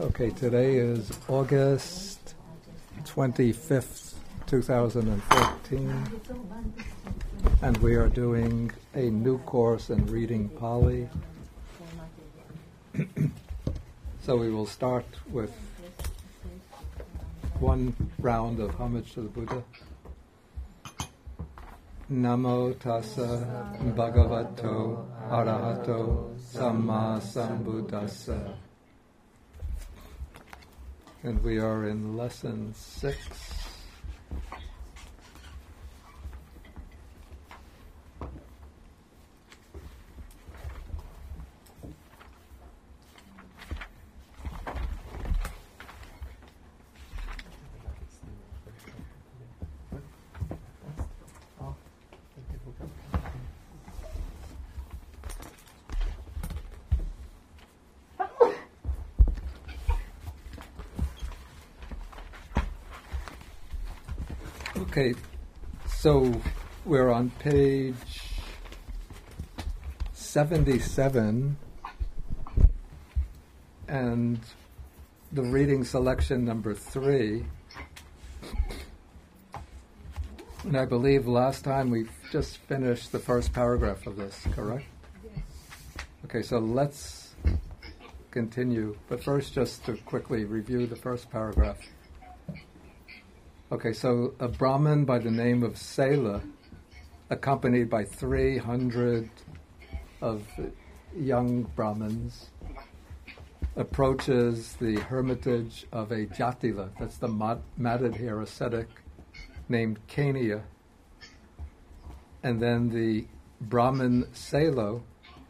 Okay, today is August 25th, 2014, and we are doing a new course in reading Pali. So we will start with one round of homage to the Buddha. Namo tassa bhagavato arahato samma sambuddhassa. And we are in lesson 6. Okay, so we're on page 77, and the reading selection number 3. And I believe last time we just finished the first paragraph of this, correct? Okay, so let's continue. But first, just to quickly review the first paragraph. Okay, so a Brahmin by the name of Sela, accompanied by 300 of young Brahmins, approaches the hermitage of a Jatila, that's the matted hair ascetic, named Kania. And then the Brahmin Selo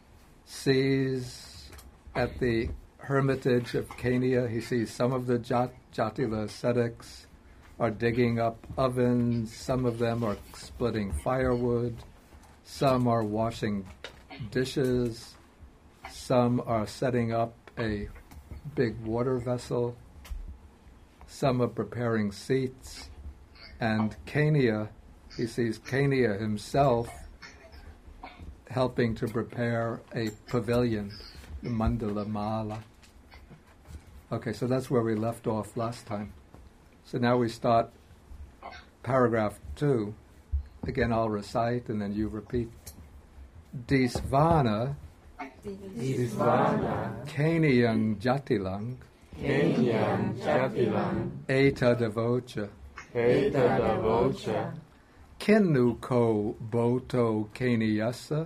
sees at the hermitage of Kania, he sees some of the Jatila ascetics are digging up ovens, some of them are splitting firewood, some are washing dishes, some are setting up a big water vessel, some are preparing seats, and Kania, he sees Kania himself helping to prepare a pavilion, the Mandala Mala. Okay, so that's where we left off last time. So now we start paragraph 2. Again, I'll recite and then you repeat. Disvana Kaniyang Jatilang Eta Devocha Kenu Ko Boto Kaniyasa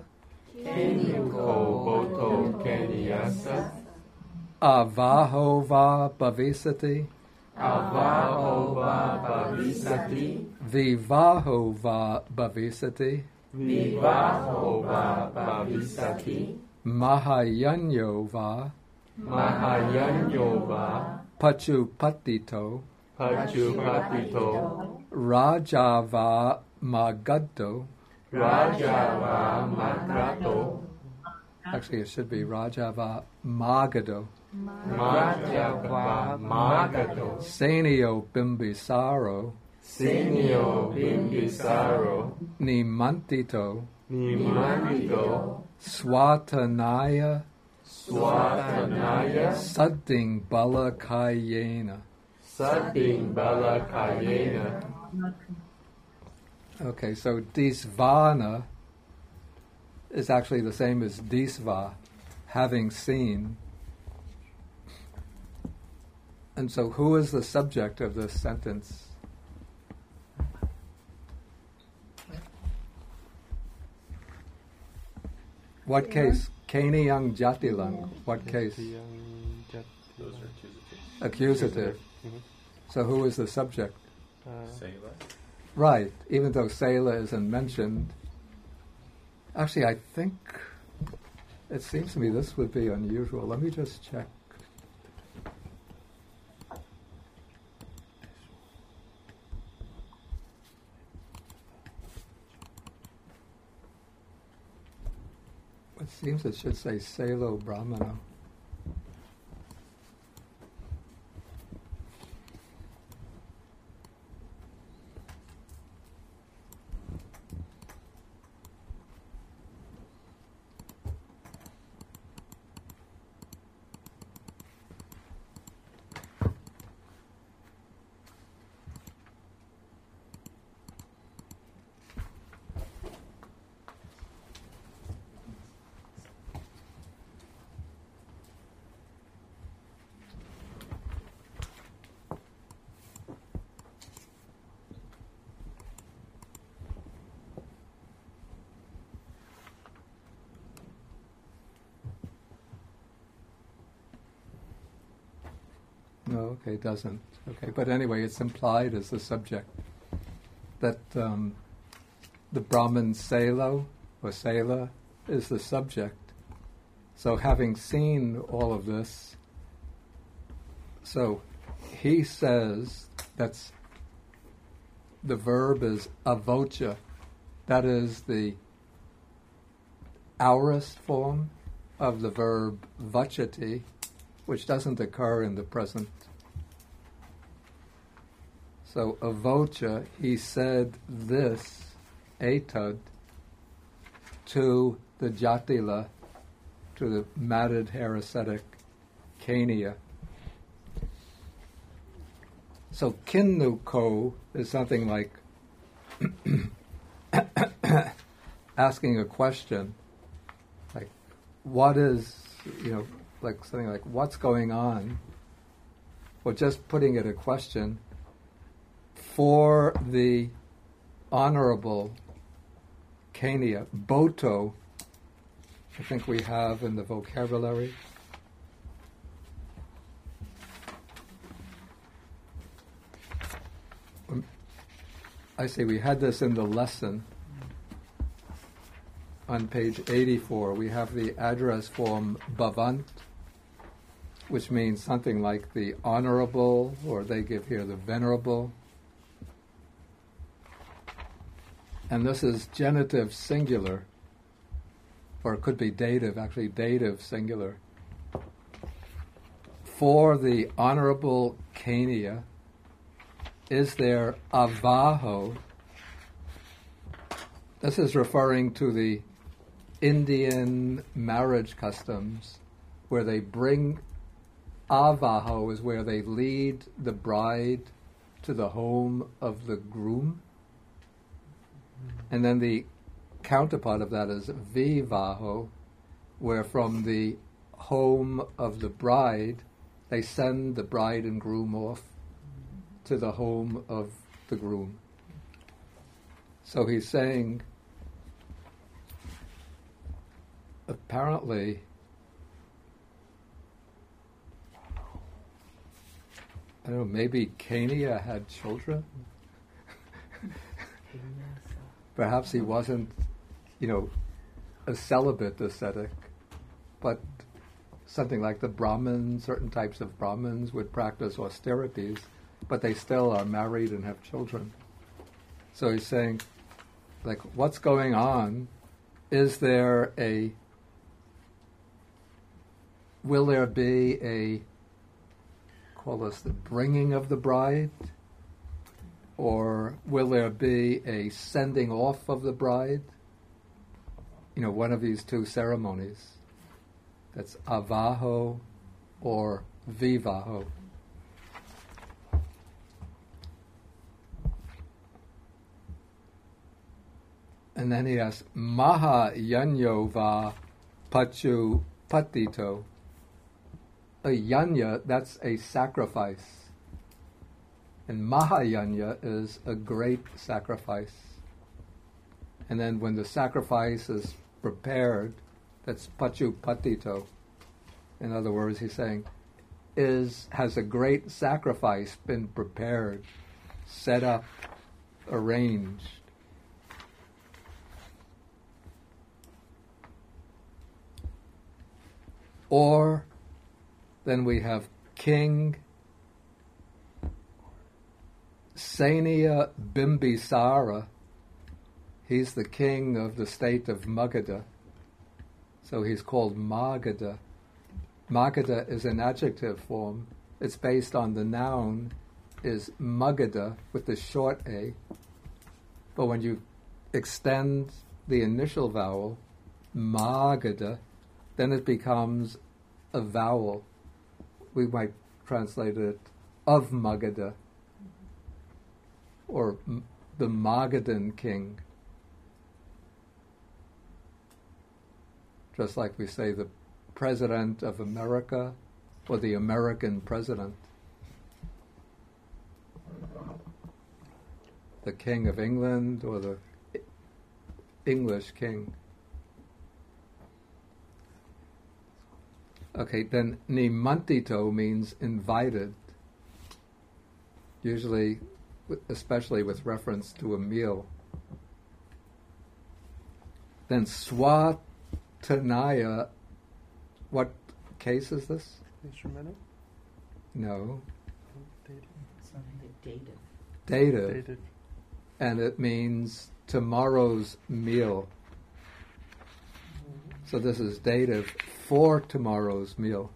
Avahova Bhavisati Avahova Bhavisati Vivahova Bhavisati Vivahova Bhavisati Mahayanyova Mahayanyova Pachupatito Pachupatito Rajava Magaddo. Rajava Magrato. Actually, it should be Rajava Magado. Rajava Magado. Senio Bimbisaro Senio Bimbisaro Nimantito Nimantito Swatanaya Swatanaya Sadding Balakayena. Sadding Balakayena. Okay, so Disvana is actually the same as Disva, having seen. And so who is the subject of this sentence? What case? Kaniyang Jatilang. What case? Those are accusative. Accusative. Mm-hmm. So who is the subject? Sela. Right, even though Sela isn't mentioned. Actually, I think, it seems to me this would be unusual. Let me just check. It seems it should say Selo Brahmana. No, okay, it doesn't. Okay, but anyway, it's implied as the subject that the Brahman Selo or Sela is the subject. So having seen all of this, so he says that's the verb is avocha. That is the aorist form of the verb vachati, which doesn't occur in the present. So avocha, he said this, etad, to the jatila, to the matted hair ascetic, Kania. So kinnuko is something like asking a question, like what is, like something like what's going on, or just putting it a question for the honorable Kania, Boto, I think we have in the vocabulary. I say we had this in the lesson on page 84. We have the address form Bhavant, which means something like the honorable, or they give here the venerable. And this is genitive singular, or it could be dative, actually dative singular. For the honorable Kania, is there avaho? This is referring to the Indian marriage customs where they bring avaho is where they lead the bride to the home of the groom. And then the counterpart of that is vivaho, where from the home of the bride they send the bride and groom off to the home of the groom. So he's saying, apparently, I don't know, maybe Kania had children? Perhaps he wasn't, a celibate ascetic, but something like the Brahmins, certain types of Brahmins would practice austerities, but they still are married and have children. So he's saying, like, what's going on? Will there be call this the bringing of the bride? Or will there be a sending off of the bride? One of these two ceremonies. That's avaho or vivaho. And then he asks, Maha yanyo va pachu patito. A yanya, that's a sacrifice. And Mahayanya is a great sacrifice. And then when the sacrifice is prepared, that's pachu patito. In other words, he's saying, has a great sacrifice been prepared, set up, arranged? Or then we have King Sania Bimbisara. He's the king of the state of Magadha. So he's called Magadha. Magadha is an adjective form. It's based on the noun is Magadha with the short A. But when you extend the initial vowel, Magadha, then it becomes a vowel. We might translate it of Magadha, or the Magadhan king. Just like we say the President of America, or the American president. The King of England, or the English king. Okay, then nimantito means invited. usually, especially with reference to a meal. Then swatanaya, what case is this? Instrumental? No. Dative. Dative. And it means tomorrow's meal. So this is dative for tomorrow's meal.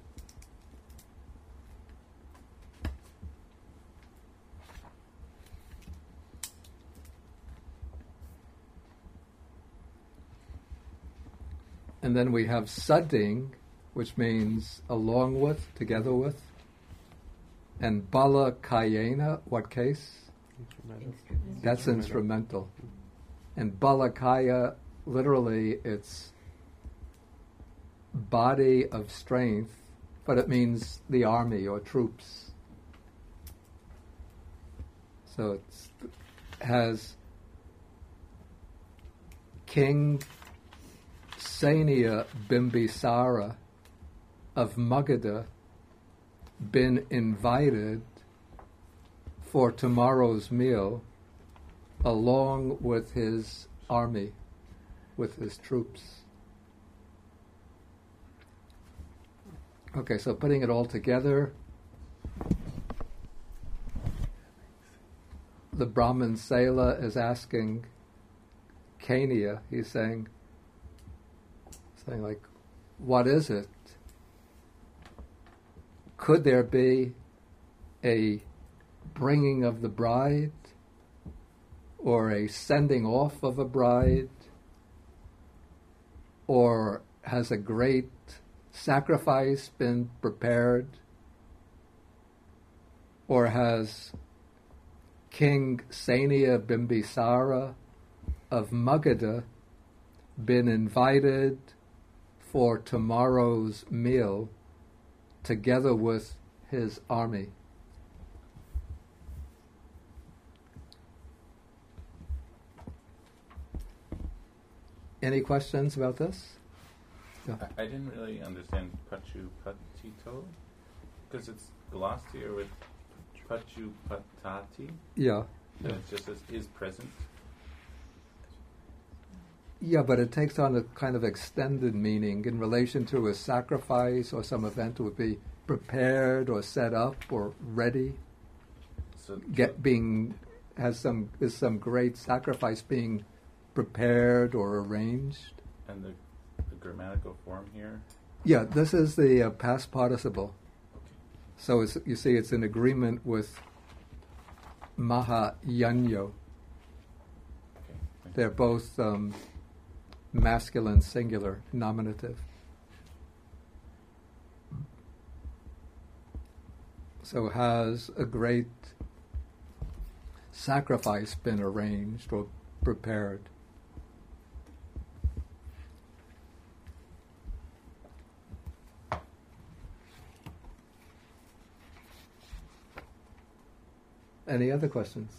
And then we have sadding, which means along with, together with. And bala kayena, what case? Instrumental. That's instrumental. And balakaya, literally, it's body of strength, but it means the army or troops. So it has King Sania Bimbisara of Magadha been invited for tomorrow's meal along with his army, with his troops. Okay, so putting it all together, the Brahmin Sela is asking Kania, he's saying like, what is it? Could there be a bringing of the bride or a sending off of a bride, or has a great sacrifice been prepared, or has King Sania Bimbisara of Magadha been invited for tomorrow's meal together with his army? Any questions about this? Yeah. I didn't really understand Pachupatito, because it's glossed here with Pachupatati. Yeah. And it just says is present. Yeah, but it takes on a kind of extended meaning in relation to a sacrifice or some event that would be prepared or set up or ready. So Is some great sacrifice being prepared or arranged? And the grammatical form here? Yeah, this is the past participle. So you see it's in agreement with Mahayanyo. They're both masculine singular nominative. So has a great sacrifice been arranged or prepared? Any other questions?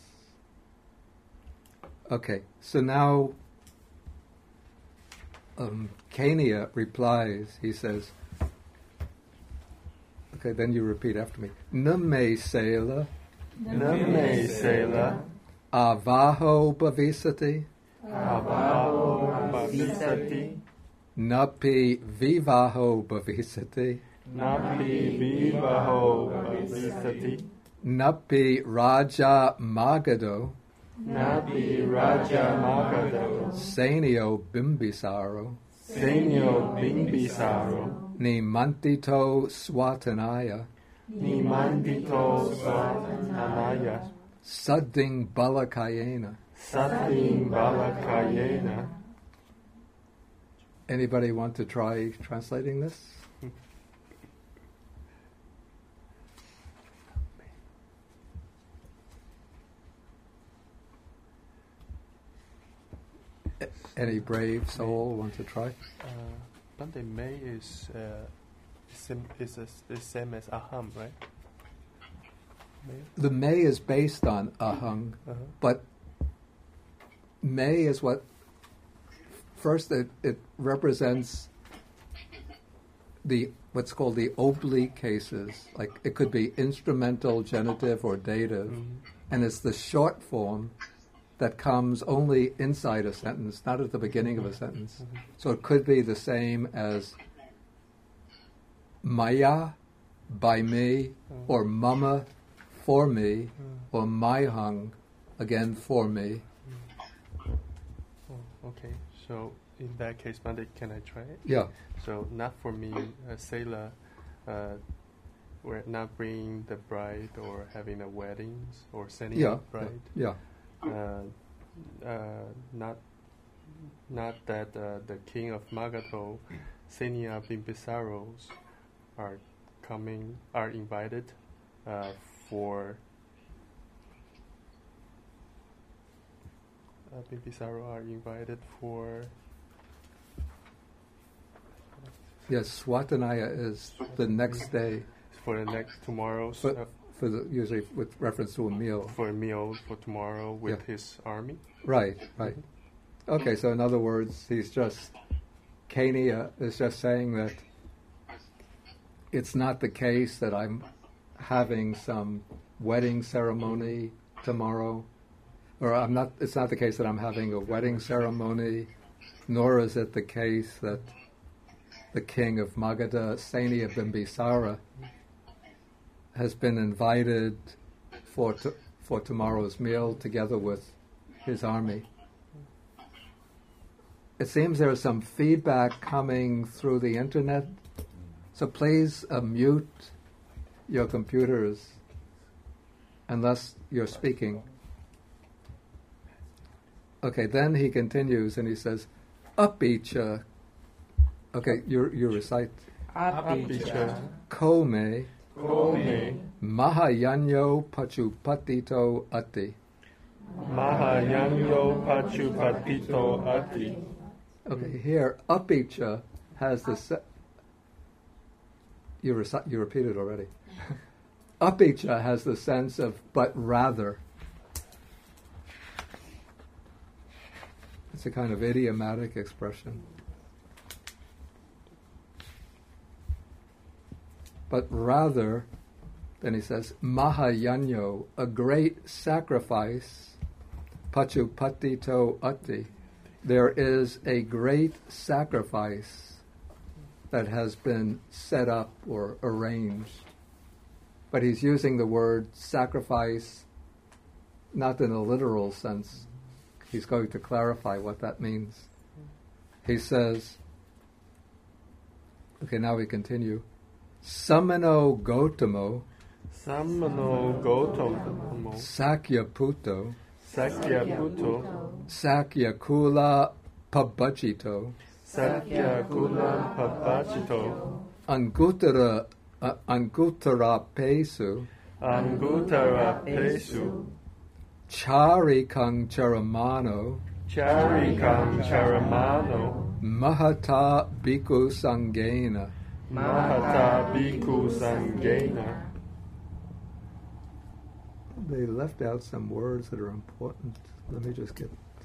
Okay, so now Kania replies, he says, okay, then you repeat after me. Name Sela Name Sela Avaho Bhavisati Avaho Bhavisati Napi Vivaho Bhavisati Napi Vivaho Bhavisati Napi Raja Magadho Napi Raja Magadho Sanio Bimbisaro Senyo Bimbisaro Nimantito Swatanaya Nimandito Swatanaya Sadding Balakayena. Satin Balakayena. Anybody want to try translating this? Any brave soul want to try? Bante May is same as aham, right? May? The May is based on ahang, but May is what first it represents the what's called the oblique cases, like it could be instrumental, genitive, or dative, and it's the short form that comes only inside a sentence, not at the beginning of a sentence. So it could be the same as maya, by me, or mama, for me, or maihang, again for me. Oh, okay. So in that case, Monday, can I try it? Yeah. So not for me, sailor, we're not bringing the bride or having a weddings or sending a bride. Yeah. Not that the king of Magadho, Senia Bimbisaros, are invited for Bimbisaro are invited for. Yes, Swatanaya is the next day. For the next tomorrow's. For the, usually with reference to a meal. For a meal for tomorrow with his army. Right. Okay, so in other words, Kania is just saying that it's not the case that I'm having some wedding ceremony tomorrow, or it's not the case that I'm having a wedding ceremony, nor is it the case that the king of Magadha, Senia Bimbisara, has been invited for tomorrow's meal together with his army. It seems there is some feedback coming through the internet, so please mute your computers unless you're speaking. Okay, then he continues and he says, Apicha. Okay, you recite. Apicha. Kome. Mahayanyo Pachupatito Ati. Mahayanyo Pachupatito Ati. Okay, here, Apicha has the... You repeated already. Apicha has the sense of but rather. It's a kind of idiomatic expression. But rather, then he says, Mahayanyo, a great sacrifice, Pachupatito Ati. There is a great sacrifice that has been set up or arranged. But he's using the word sacrifice not in a literal sense. He's going to clarify what that means. He says, okay, now we continue. Samano Gautamo. Sakyaputo. Sakyakula Pabachito. Angutara Pesu. Charikang Charamano. Mahata Bhikkhu Sangena. They left out some words that are important. Let me just get...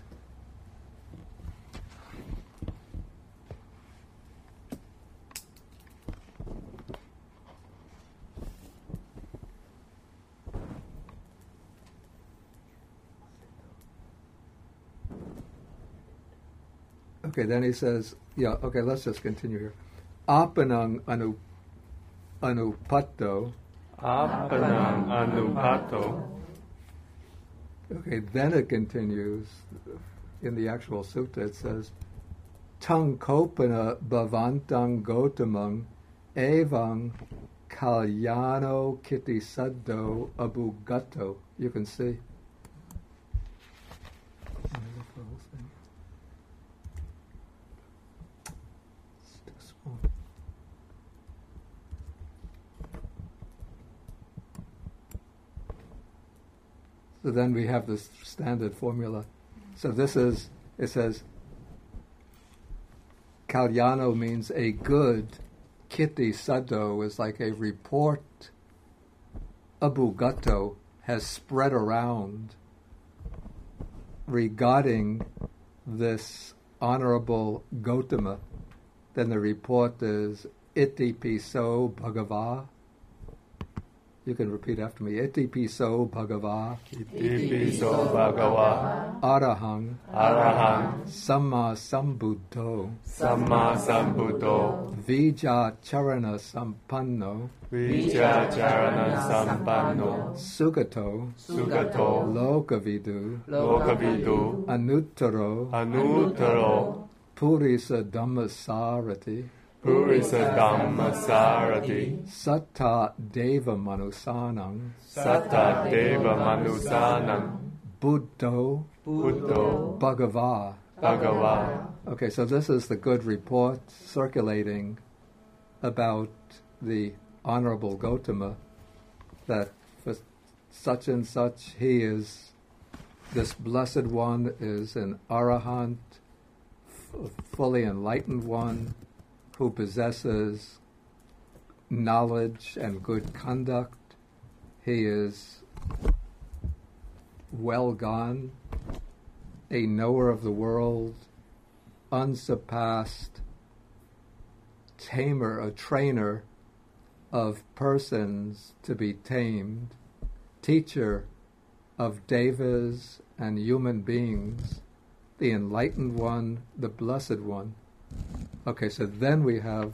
Okay, then he says, let's just continue here. Apanang anupato. Okay, then it continues. In the actual sutta it says, Tang kopana bhavantang gotamang evang kalyano kiti saddo abugato. You can see. So then we have this standard formula. So it says, Kalyano means a good, Kiti Saddo is like a report, Abugato has spread around regarding this honorable Gautama. Then the report is Iti piso bhagava. You can repeat after me. Iti piso bhagava. Iti piso bhagava. Arahang. Arahang. Samma sambuddho. Samma sambuddho. Vijja charana sampanno. Vijja charana sampanno. Sugato. Sugato. Lokavidu. Lokavidu. Anuttaro. Anuttaro. Purisa dhammasarati. Purisa dhammasarati. Satta deva manusanam. Satta deva manusanam. Buddho. Buddho. Bhagava. Bhagava. Okay, so this is the good report circulating about the Honorable Gautama, that for such and such he is, this blessed one is an arahant, fully enlightened one, who possesses knowledge and good conduct. He is well gone, a knower of the world, unsurpassed, tamer, a trainer of persons to be tamed, teacher of devas and human beings, the enlightened one, the blessed one. Okay, so then we have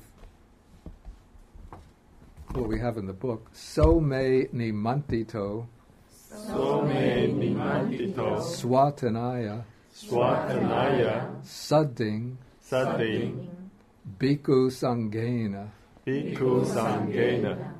what we have in the book. So me nimantito. So me nimantito. Swatanaya. Swatanaya. Sadding. Sadding. Bhikkhu sangena. Bhikkhu sangena.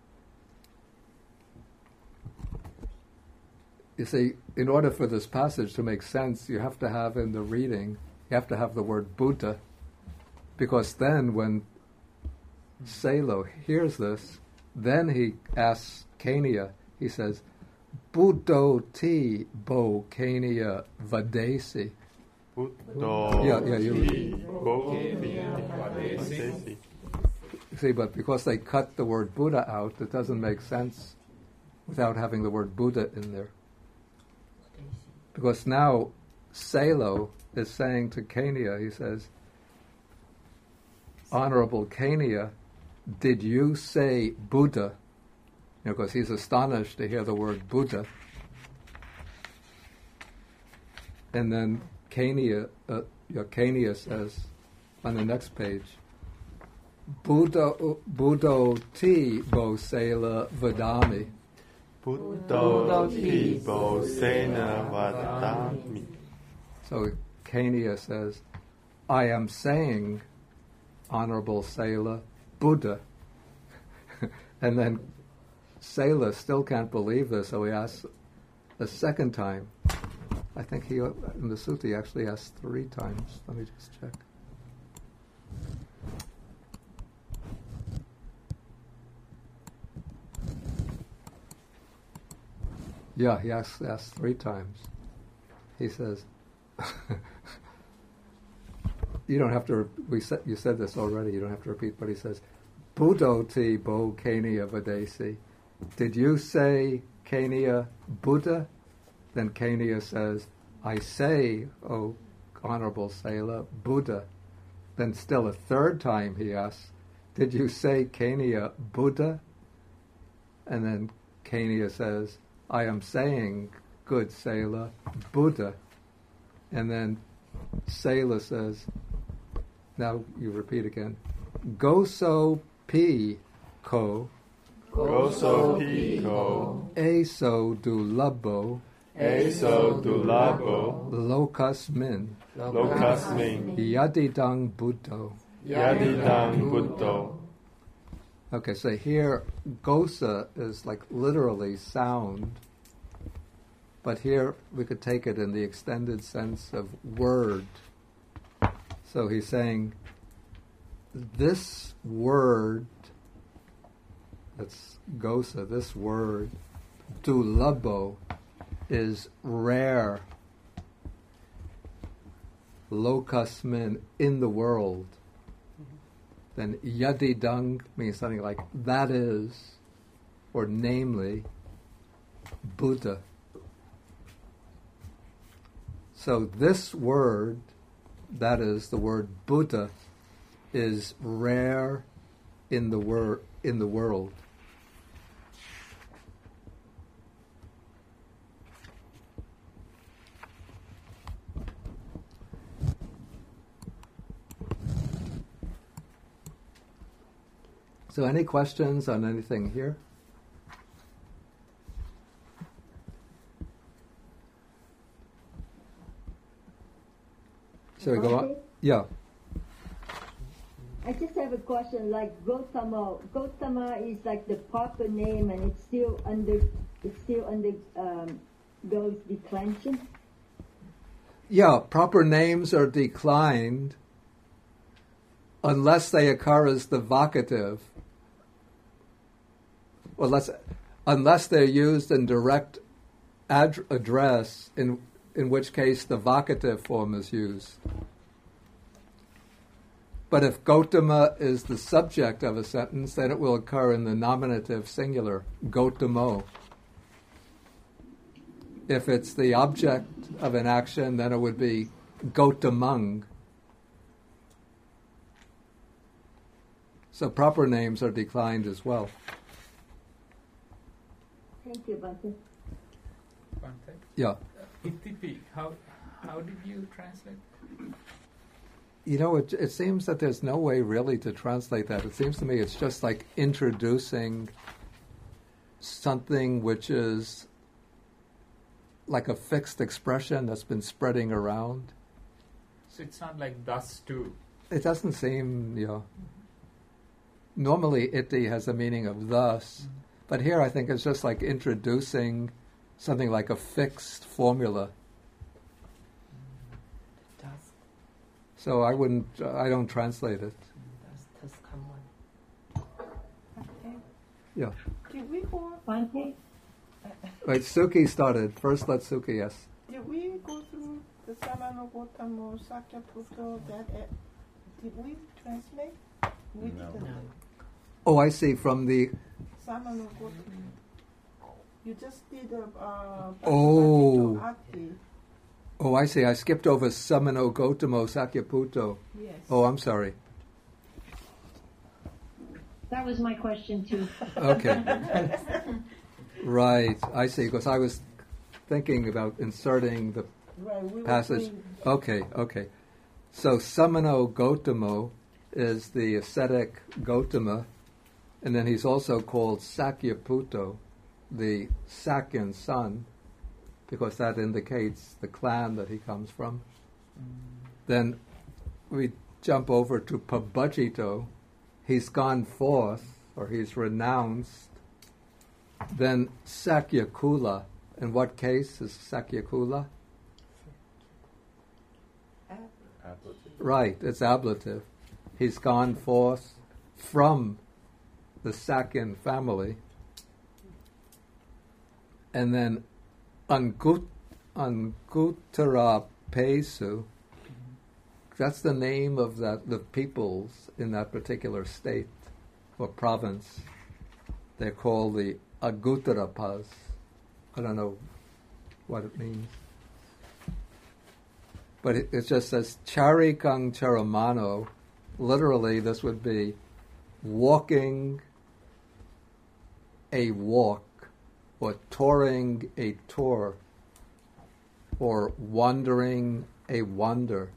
You see, in order for this passage to make sense, you have to have in the reading, you have to have the word Buddha. Because then when Selo hears this, then he asks Kania, he says, Buddho ti bo Kania vadesi. Buddho you bo vadesi. See, but because they cut the word Buddha out, it doesn't make sense without having the word Buddha in there. Because now Selo is saying to Kania, he says, Honorable Kania, did you say Buddha? Because he's astonished to hear the word Buddha. And then Kania says on the next page, Buddho ti bo sela vadami. Buddho ti bo sena vadami. So Kania says, I am saying, Honorable Sela, Buddha. And then Sela still can't believe this, so he asks a second time. I think he, in the sutta, he actually asked 3 times. Let me just check. Yeah, he asked 3 times. He says, you don't have to. You said this already. You don't have to repeat. But he says, Buddho ti bo Kania vadesi. Did you say Kania Buddha? Then Kania says, I say, O Honorable Sela, Buddha. Then still a 3rd time he asks, did you say Kania Buddha? And then Kania says, I am saying, good Sela, Buddha. And then Sela says, now you repeat again, Goso pi ko. Goso pi ko. Eso dulabo. Eso dulabo. Lokasmin. Lokasmin. Yadidang Buddho. Yadidang Buddho. Okay, so here Gosa is like literally sound, but here we could take it in the extended sense of word. So he's saying, this word, that's Gosa, this word, dulabo, is rare, lokasmin, in the world. Then yadidang means something like that is, or namely, Buddha. So this word, that is the word Buddha, is rare in the world. So any questions on anything here? Shall we go on? Yeah. I just have a question. Like Gautama is like the proper name, and it's still under goes declension. Yeah, proper names are declined unless they occur as the vocative. Well, unless they're used in direct address, in which case the vocative form is used. But if Gautama is the subject of a sentence, then it will occur in the nominative singular, Gautamo. If it's the object of an action, then it would be Gautamang. So proper names are declined as well. Thank you, Bhante. Bhante? Yeah. Itipi, how did you translate? You know, it seems that there's no way really to translate that. It seems to me it's just like introducing something which is like a fixed expression that's been spreading around. So it's not like thus too. It doesn't seem, normally iti has a meaning of thus, but here I think it's just like introducing something like a fixed formula. So I don't translate it. Yeah. Did we go? Bhante? Right, Suki started. First let Suki, yes. Did we go through the Samano Gautamo Sakyaputo? Did we translate? We No. didn't. Oh, I see, from the... Samano Gautamo. You just did a Oh. Ati. Oh, I see. I skipped over Samano Gautamo Sakyaputo. Yes. Oh, I'm sorry. That was my question too. Okay. Right, I see, because I was thinking about inserting the Right, we were passage. doing- Okay. So Samano Gautamo is the ascetic Gautama, and then he's also called Sakyaputo, the Sakyan son, because that indicates the clan that he comes from. Then we jump over to Pabajito. He's gone forth, or he's renounced. Then Sakyakula. In what case is Sakyakula? Ablative. Right, it's ablative. He's gone forth from the Sakyan family. And then Angutara Pesu, that's the name of the peoples in that particular state or province. They're called the Agutarapas. I don't know what it means. But it just says Charikang Charamano. Literally, this would be walking a walk, or touring a tour, or wandering a wander.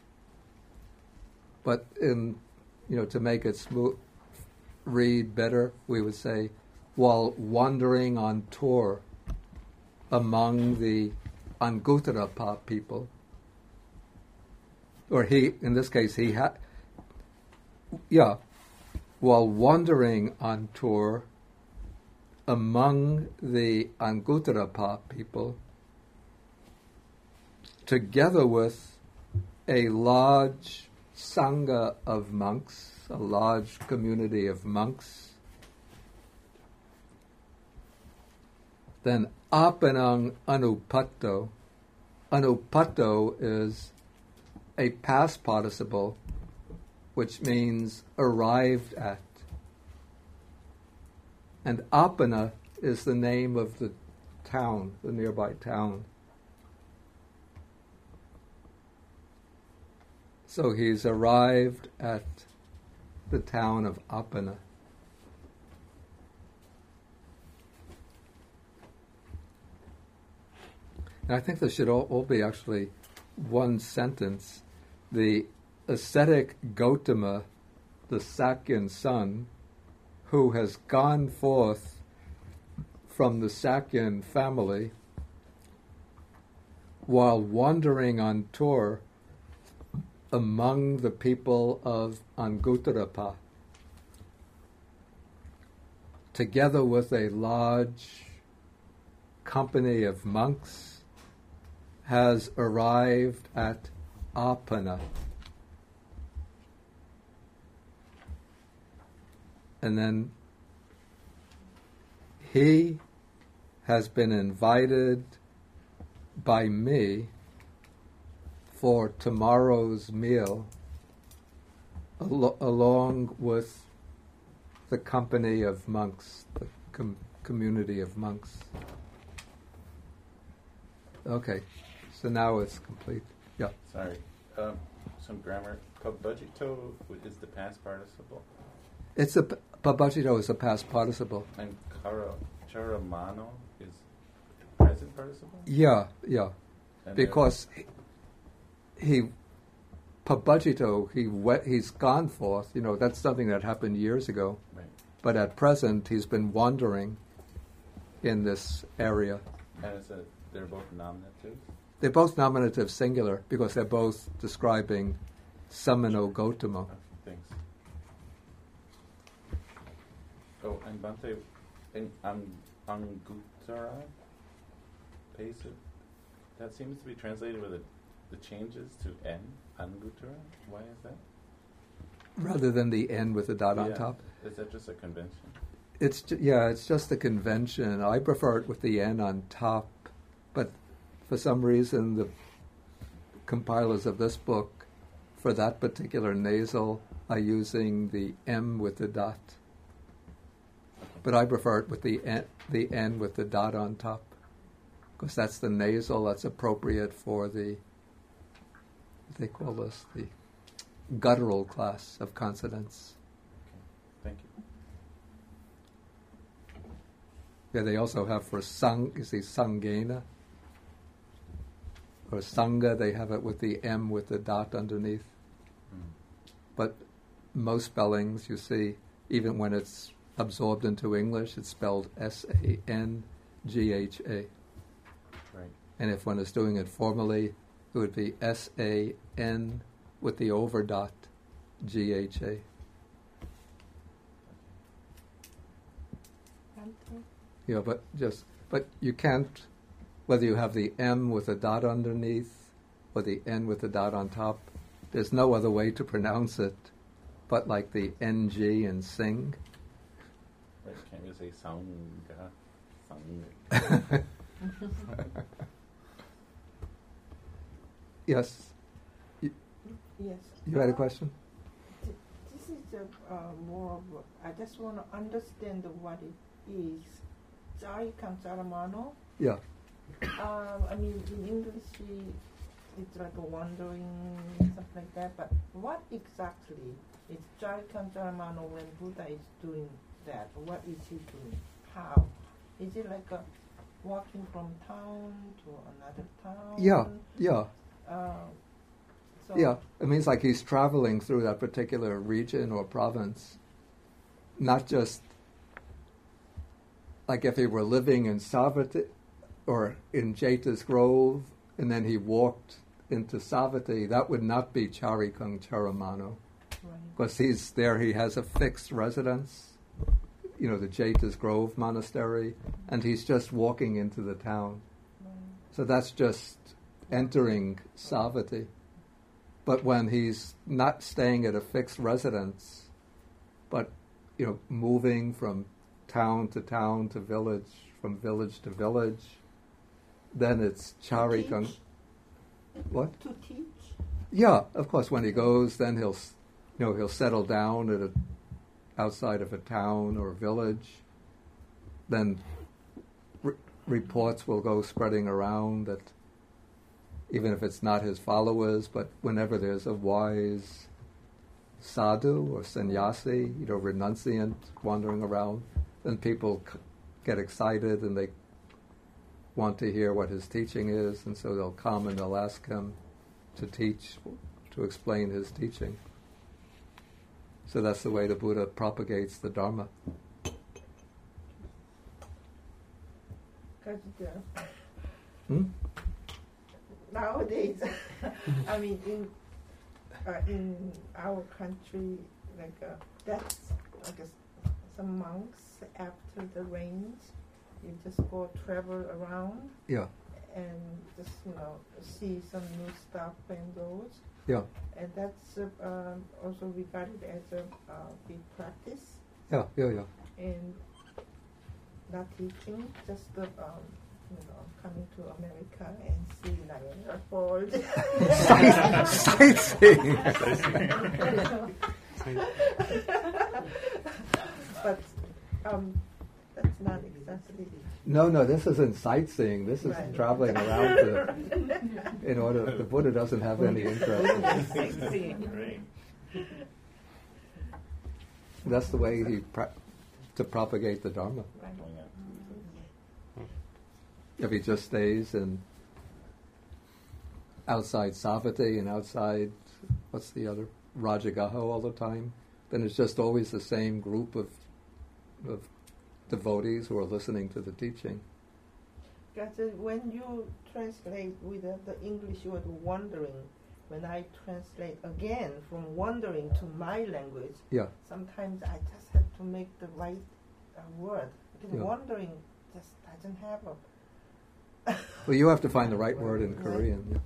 But to make it read better, we would say, while wandering on tour among the Anguttara people, or in this case, while wandering on tour among the Anguttara people, together with a large sangha of monks, a large community of monks, then apanang anupatto. Anupatto is a past participle, which means arrived at. And apana is the name of the town, the nearby town. So he's arrived at the town of Apana. And I think this should all be actually one sentence. The ascetic Gautama, the Sakyan son, who has gone forth from the Sakyan family while wandering on tour among the people of Anguttarapa, together with a large company of monks, has arrived at Apana. And then he has been invited by me for tomorrow's meal along with the company of monks, the community of monks. Okay, so now it's complete. Yeah. Sorry. Some grammar. Pabajito is the past participle. It's pabajito is a past participle. And charamano is present participle? Yeah. And because he pabajito, he's gone forth. That's something that happened years ago. Right. But at present, he's been wandering in this area. And they're both nominative? They're both nominative singular because they're both describing Samano Gautama. Thanks. Oh, and Bhante, in Anguttara, that seems to be translated with the changes to N, Anguttara. Why is that? Rather than the N with the dot on top? Is that just a convention? It's just a convention. I prefer it with the N on top, but for some reason the compilers of this book, for that particular nasal, are using the M with the dot. But I prefer it with the N with the dot on top, because that's the nasal that's appropriate for the, what they call this, the guttural class of consonants. Okay. Thank you. Yeah, they also have for sang, you see, sangena. Or sangha, they have it with the M with the dot underneath. But most spellings, you see, even when it's absorbed into English, it's spelled Sangha. Right. And if one is doing it formally, it would be San with the over dot, Gha. Yeah, but you can't, whether you have the M with a dot underneath or the N with a dot on top, there's no other way to pronounce it but like the NG in sing. Right, can't you say Sangha? Sangha. Yes. Yes. You had a question? This is more of I just want to understand what it is. Jai Kancharamano. Yeah. I mean, in English, it's like a wandering, something like that. But what exactly is Jai Kancharamano when Buddha is doing that? What is he doing? How? Is it like a walking from town to another town? Yeah. So Yeah, it means like he's traveling through that particular region or province. Not just like if he were living in Savatthi or in Jeta's Grove and then he walked into Savatthi, that would not be Charikung Charamano. Because he's there, he has a fixed residence, the Jeta's Grove Monastery, and he's just walking into the town. So that's just entering Savatthi. But when he's not staying at a fixed residence, but moving from town to town to village, from village to village, then it's Charikung. What? to teach? Yeah, of course. When he goes, then he'll settle down outside of a town or a village. Then reports will go spreading around that, even if it's not his followers, but whenever there's a wise sadhu or sannyasi, renunciant wandering around, then people get excited and they want to hear what his teaching is, and so they'll come and they'll ask him to teach, to explain his teaching. So that's the way the Buddha propagates the Dharma. Nowadays, I mean, in our country, that's some monks after the rains, you just go travel around. Yeah. And just see some new stuff and those. Yeah. And that's also regarded as a big practice. Yeah. And not teaching, just coming to America and see Niagara Falls. Sightseeing. But that's not exactly. No, this isn't sightseeing. This is traveling around the Buddha doesn't have any interest in sightseeing. That's the way to propagate the Dharma. If he just stays outside Savatthi and outside, what's the other, Rajagaha all the time, then it's just always the same group of devotees who are listening to the teaching. Because when you translate with the English word wandering, when I translate again from wandering to my language, sometimes I just have to make the right word. Because wandering just doesn't have a... Well, you have to find the right word in Korean. Yeah.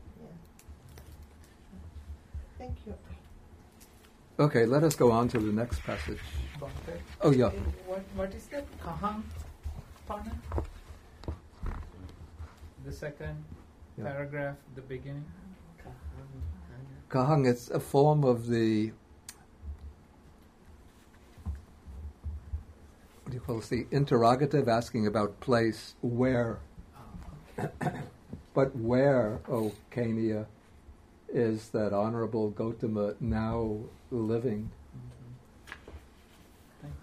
Thank you. Okay, let us go on to the next passage. Oh, yeah. What is that? Kahang Pana? The second paragraph, the beginning. Kahang, it's a form of the, what do you call it? The interrogative, asking about place, where. But where, O Kania, is that Honorable Gautama now living? Thank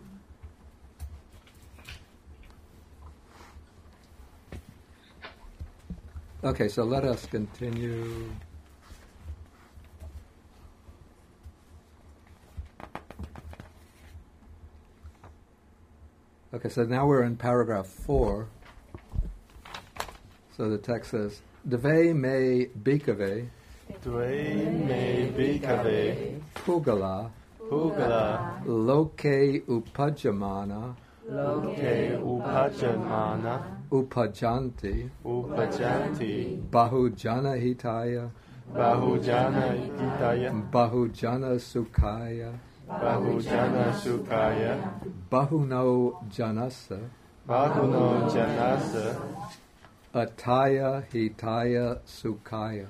you. Okay, so let us continue. Okay, so now we're in paragraph 4. So the text says, Dve me bhikkhave Pugala Loke upajamana Upajanti Bahujana hitaya Bahujana sukhaya Bahuno janasa Ataya hitaya sukhaya.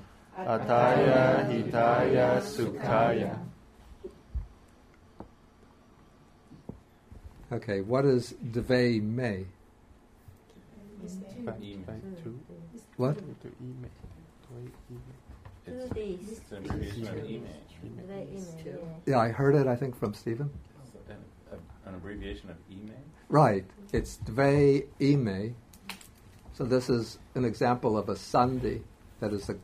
Okay, what is Dve me? What? It's an abbreviation of email. Yeah, I heard it, I think, from Stephen. An abbreviation of email? Right. It's Dve ime. So this is an example of a sandhi, that is a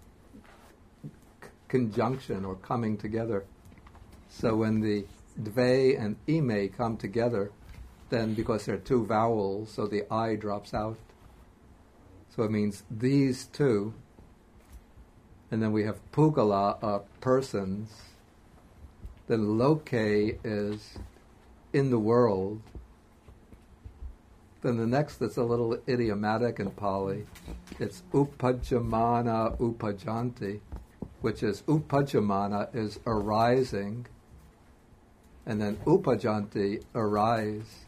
conjunction or coming together. So when the Dve and ime come together, then because they're two vowels, so the I drops out. So it means these two. And then we have Pugala, persons. Then Loke is in the world. Then the next that's a little idiomatic in Pali, it's Upajamana Upajanti, which is Upajamana is arising, and then Upajanti, arise.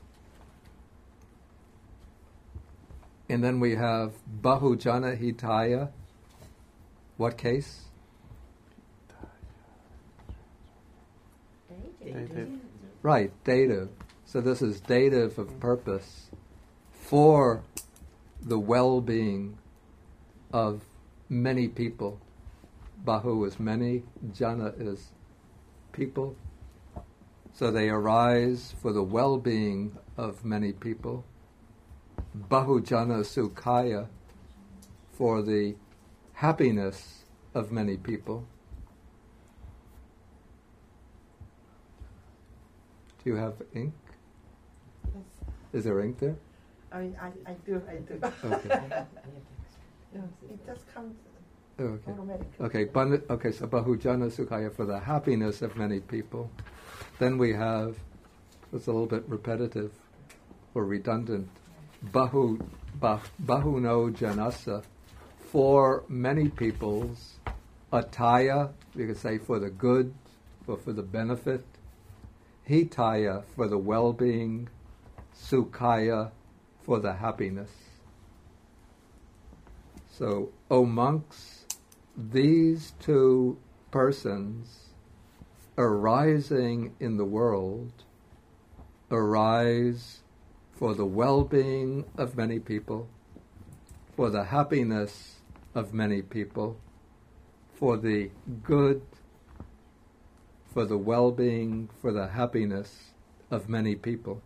And then we have Bahujana Hitaya. What case? Dative. Right, dative. So this is dative of purpose for the well-being of many people. Bahu is many, jana is people, So they arise for the well-being of many people. Bahujana Sukhaya, for the happiness of many people. Do you have ink? Yes. Is there ink there? I do. Okay. It just comes Okay. automatically. Okay, so Bahujana Sukhaya, for the happiness of many people. Then we have, it's a little bit repetitive or redundant, Bahuno Janasa, for many peoples, Ataya, you could say for the good, or for the benefit, Hitaya, for the well-being, Sukhaya, for the happiness. So, O monks, these two persons arising in the world arise for the well-being of many people, for the happiness of many people, for the good, for the well-being, for the happiness of many people.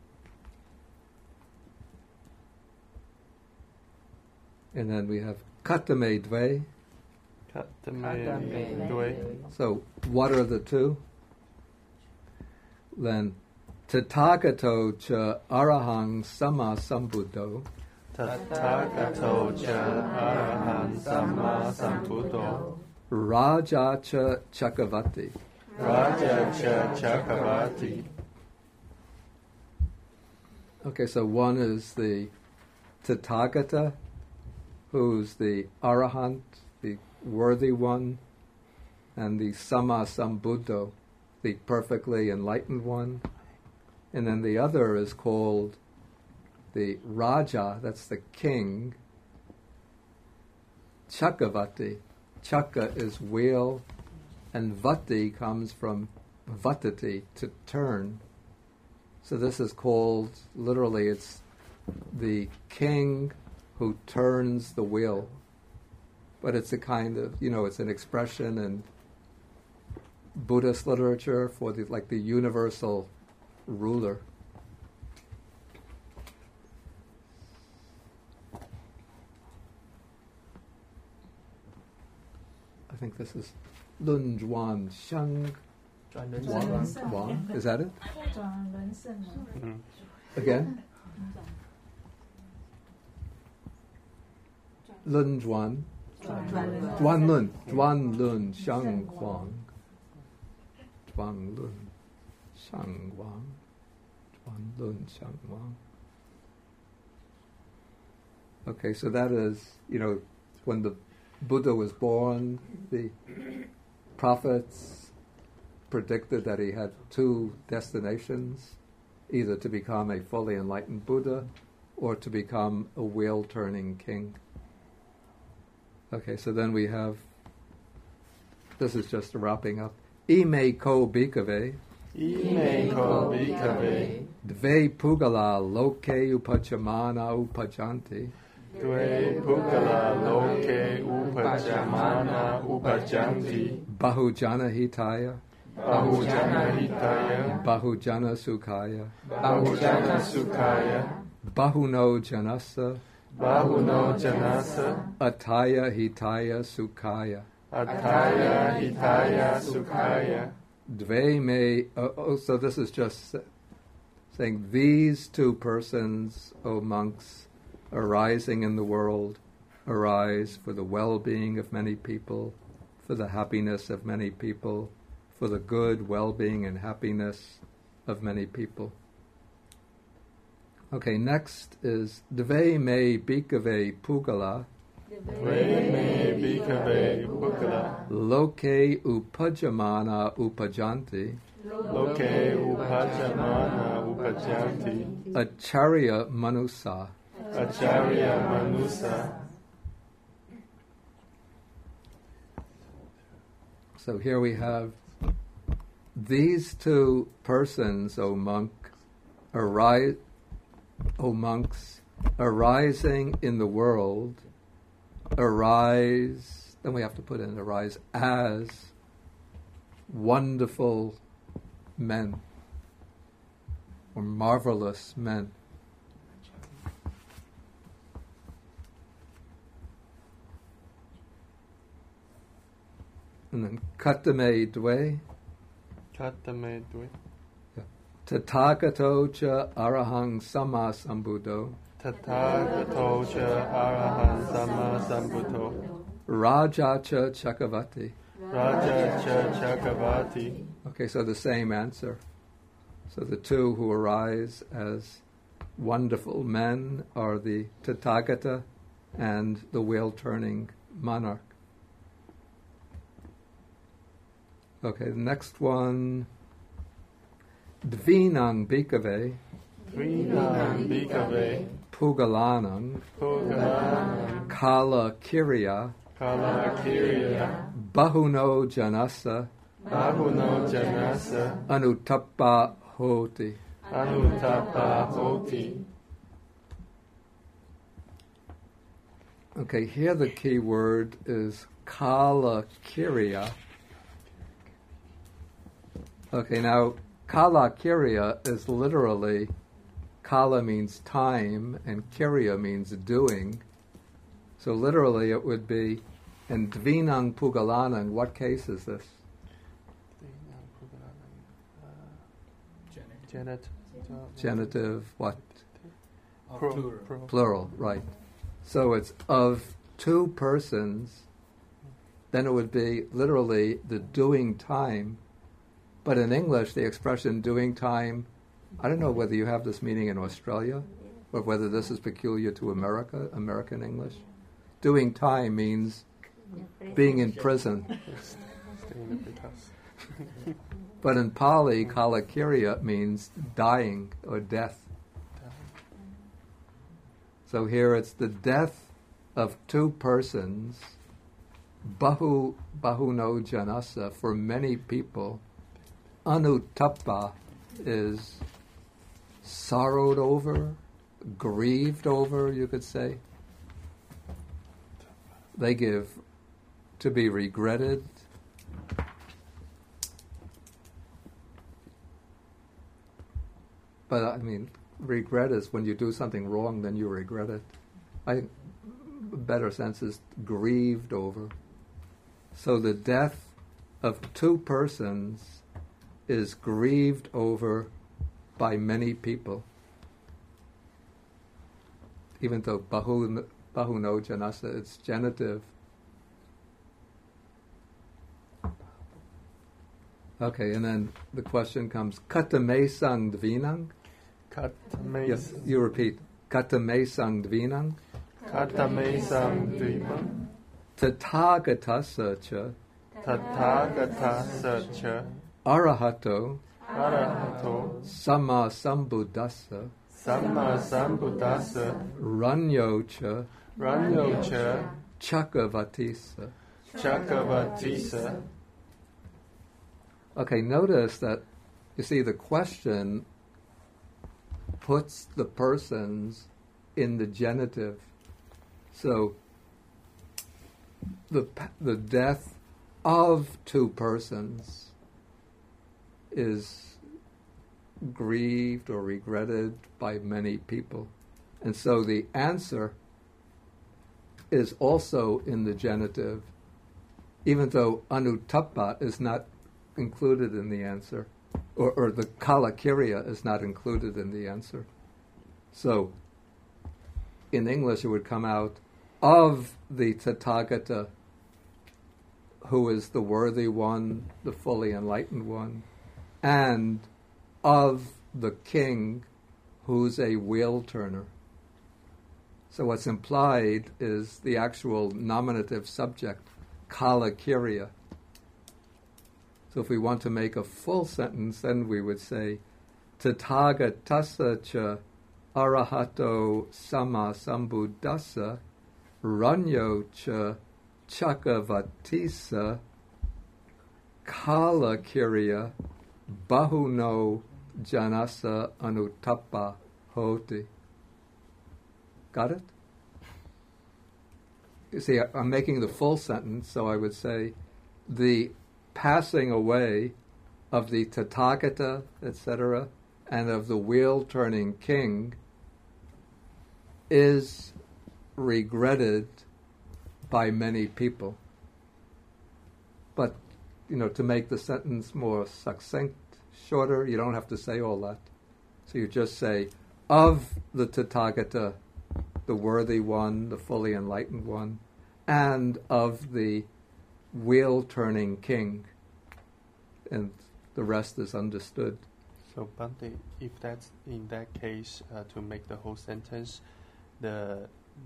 And then we have Katame Dve. Katame Dve. So, what are the two? Then, Tathagato cha arahang sama sambuddho. Tathagato cha arahang sama sambuddho. Raja cha Chakravati. Raja cha Chakravati. Okay, so one is the Tathagata, who's the Arahant, the worthy one, and the Sama Sambuddho, the perfectly enlightened one. And then the other is called the Raja, that's the king, Chakravati. Chaka is wheel, and Vati comes from Vatati, to turn. So this is called, literally, it's the king who turns the wheel. But it's a kind of, it's an expression in Buddhist literature for the universal ruler. I think this is Lun Zhuan Shang Wang. Is that it? Again? Lun Zhuan. Duan Lun Shang Huang. Duan Lun Shang Wang. Duan Lun Shang Wang. Okay, so that is, when the Buddha was born, the prophets predicted that he had two destinations, either to become a fully enlightened Buddha or to become a wheel-turning king. Okay, so then we have, this is just wrapping up, Ime ko bhikkhave, dve pugala loke upachamana upajanti, Dve pugala loke upachamana upajanti, bahujana hitaya, Bahujana hitaya, bahujana sukhaya, Bahujana sukhaya, bahuno janasa, Bahuno janasa, ataya hitaya sukhaya. Ataya hitaya sukhaya. Dve me, so this is just saying these two persons, O monks, arising in the world, arise for the well-being of many people, for the happiness of many people, for the good, well-being, and happiness of many people. Okay, next is Dve me bhikkhave pugala, Dve me bhikkhave pugala, loke upajamana upajanti, Loke upajamana upajanti, acharya manusa. Acharya manusa. So here we have these two persons, O monks, arising in the world, arise, then we have to put in arise as wonderful men, or marvelous men. And then Katame Dwe, Katame Dwe, Tathagato cha Arahang Sama Sambuddho, Tathagato cha Arahant Sama Sambuddho, Raja cha Chakravati. Raja cha Chakravati. Okay, so the same answer. So the two who arise as wonderful men are the Tathagata and the wheel-turning monarch. Okay, the next one. Dvinang Bhikkhave, Dvinang Bhikkhave, Pugalanang, Pugalanang, Kala Kirya, Kala Kirya, Bahuno Janasa, Bahuno Janasa, Anuttappa Hoti. Anuttappa Hoti. Okay, here the key word is Kala Kirya. Okay, now Kala Kirya is literally, Kala means time and Kirya means doing. So literally it would be, in Dvinang Pugalanang, what case is this? Genitive, what? Plural, right. So it's of two persons, then it would be literally the doing time. But in English, the expression doing time, I don't know whether you have this meaning in Australia or whether this is peculiar to America, American English. Doing time means being in prison. But in Pali, Kalakirya means dying or death. So here it's the death of two persons, bahuno janasa, for many people. Anuttappa is sorrowed over, grieved over, you could say. They give to be regretted. But I mean, regret is when you do something wrong, then you regret it. A better sense is grieved over. So the death of two persons is grieved over by many people. Even though bahuno janasa, it's genitive. Okay, and then the question comes, Katame sang dvinang? Katame. Yes, you repeat. Katame sang dvinang? Katame sang dvinang. Tathagatasa cha. Tathagatasa cha. Arahato. Arahato. Sama sambuddhasa. Sama sambuddhasa. Ranyo cha. Ranyo cha. Chakavatisa. Chakavatisa. Okay, notice that, you see, the question puts the persons in the genitive. So, the death of two persons is grieved or regretted by many people. And so the answer is also in the genitive, even though anuttappa is not included in the answer, or the kalakirya is not included in the answer. So, in English it would come out, of the Tathagata, who is the worthy one, the fully enlightened one, and of the king, who's a wheel turner. So what's implied is the actual nominative subject, kalakirya. So if we want to make a full sentence, then we would say, Tathagatasa cha arahato sama sambuddhasa ranyo cha chakavatisa kalakirya bahuno janasa anuttappa hoti. Got it? You see, I'm making the full sentence, so I would say, the passing away of the Tathagata, etc., and of the wheel-turning king is regretted by many people. But, to make the sentence more succinct, shorter, you don't have to say all that. So you just say, of the Tathagata, the worthy one, the fully enlightened one, and of the wheel-turning king. And the rest is understood. So, Bhante, if that's in that case, to make the whole sentence, the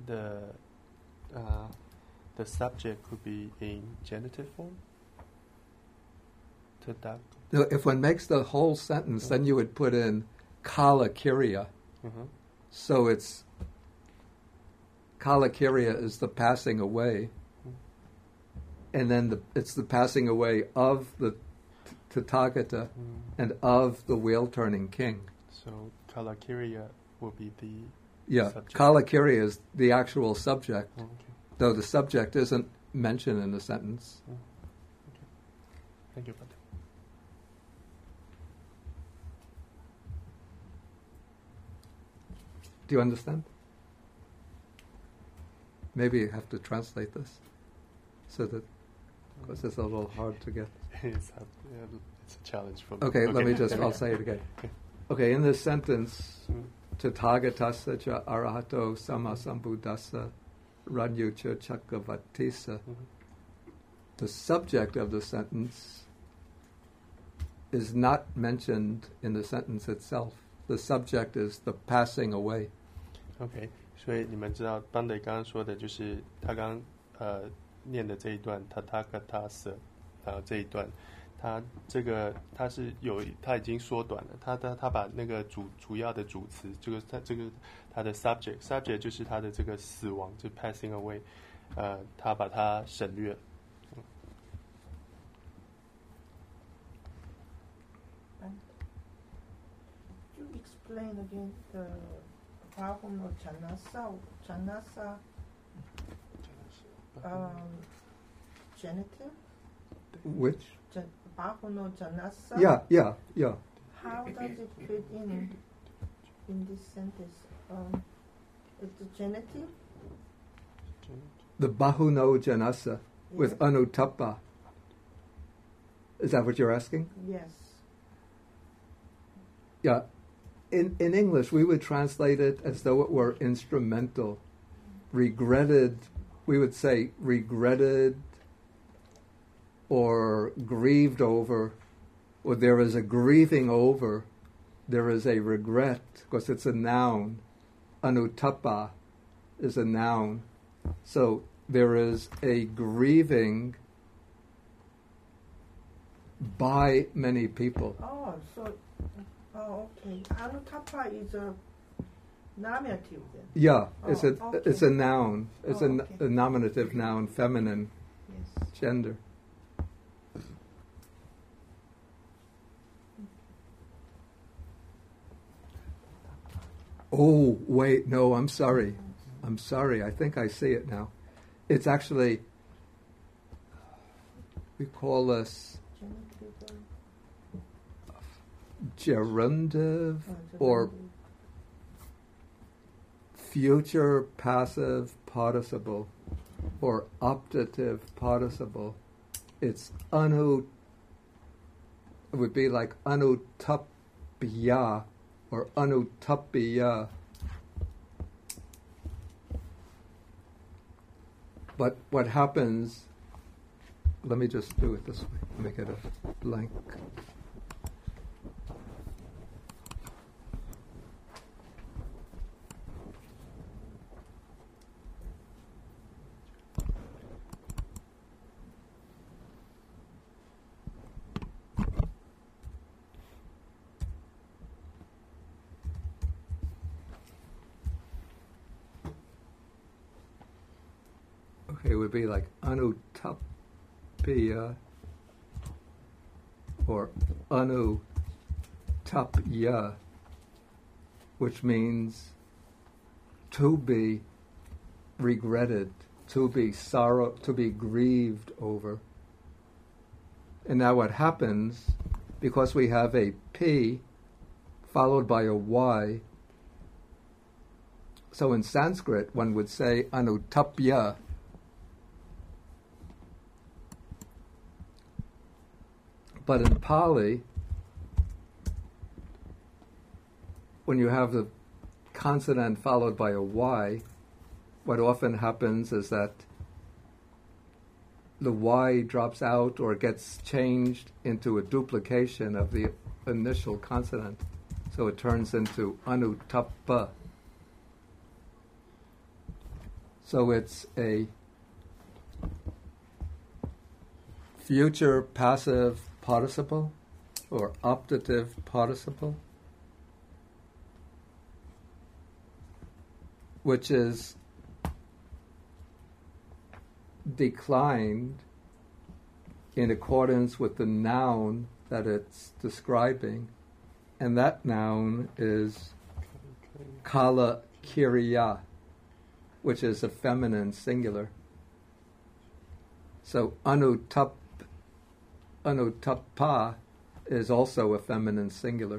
subject could be in genitive form? Tathagata. No, if one makes the whole sentence, then you would put in kala kirya. So it's kala kirya is the passing away, and then it's the passing away of the Tathagata and of the wheel-turning king. So kala kirya will be the subject. Kala kirya is the actual subject, Okay. though the subject isn't mentioned in the sentence. Okay. Thank you, Bhante. Do you understand? Maybe you have to translate this, so that, because it's a little hard to get. It's a challenge for me. Okay, I'll say it again. Okay, in this sentence, Tathagatassa cha arahato sammasambuddhassa ranyucha chakkavatissa, the subject of the sentence is not mentioned in the sentence itself. The subject is the passing away. OK， 所以你们知道邦德刚刚说的就是他刚念的这一段 Tathagata， 然后这一段他已经缩短了，他把那个主要的主词，他的 subject 就是他的这个死亡，就 passing away， 他把它省略了。 Explain again the Bahuno Janasa genitive? Which? Bahuno Janasa? Yeah. How does it fit in this sentence? It's the genitive? The Bahuno Janasa with Anuttappa. Is that what you're asking? Yes. Yeah. In English, we would translate it as though it were instrumental. Regretted, we would say regretted or grieved over, or there is a grieving over, there is a regret, because it's a noun. Anuttappa is a noun. So there is a grieving by many people. Oh, okay. Anuttappa is a nominative then? Yeah, okay. It's a noun. It's okay. a nominative noun, feminine, yes. Gender. Oh, wait, no, I'm sorry. I think I see it now. It's actually, we call this gerundive or future passive participle or optative participle. It would be like anuttapya or anuttapya. But what happens, let me just do it this way, make it a blank. It would be like anuttapya or anuttapya, which means to be regretted, to be sorrow, to be grieved over. And now what happens, because we have a P followed by a Y. So in Sanskrit, one would say anutapya. But in Pali, when you have the consonant followed by a Y, what often happens is that the Y drops out or gets changed into a duplication of the initial consonant. So it turns into anutappa. So it's a future passive participle or optative participle, which is declined in accordance with the noun that it's describing, and that noun is kala kiriya, which is a feminine singular. So anutappa is also a feminine singular.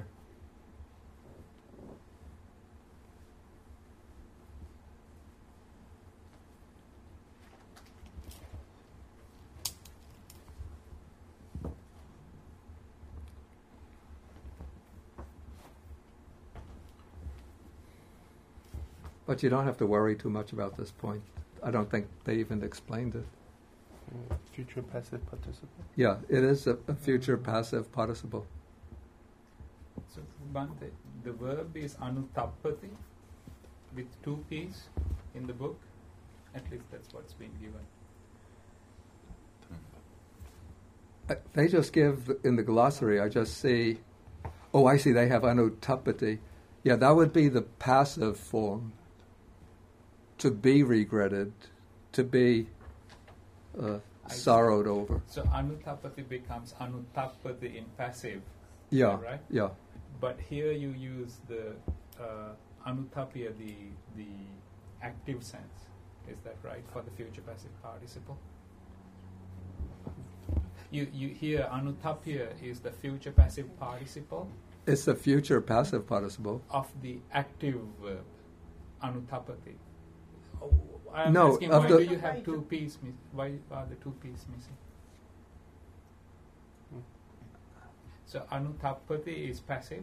But you don't have to worry too much about this point. I don't think they even explained it. Future passive participle. Yeah, it is a future passive participle. So, Bhante, the verb is anutappati with 2 P's in the book. At least that's what's been given. They just give, in the glossary, I just see, oh, I see, they have anutappati. Yeah, that would be the passive form. To be regretted, to be sorrowed over. So anutappati becomes anutappati in passive. Yeah, right? yeah. But here you use the anutapya, the active sense. Is that right, for the future passive participle? You hear anutapya is the future passive participle It's the future passive participle. of the active verb, anutappati. I'm No, asking of why the- do you have 2 P's? Why are the 2 P's missing? So anutappati is passive.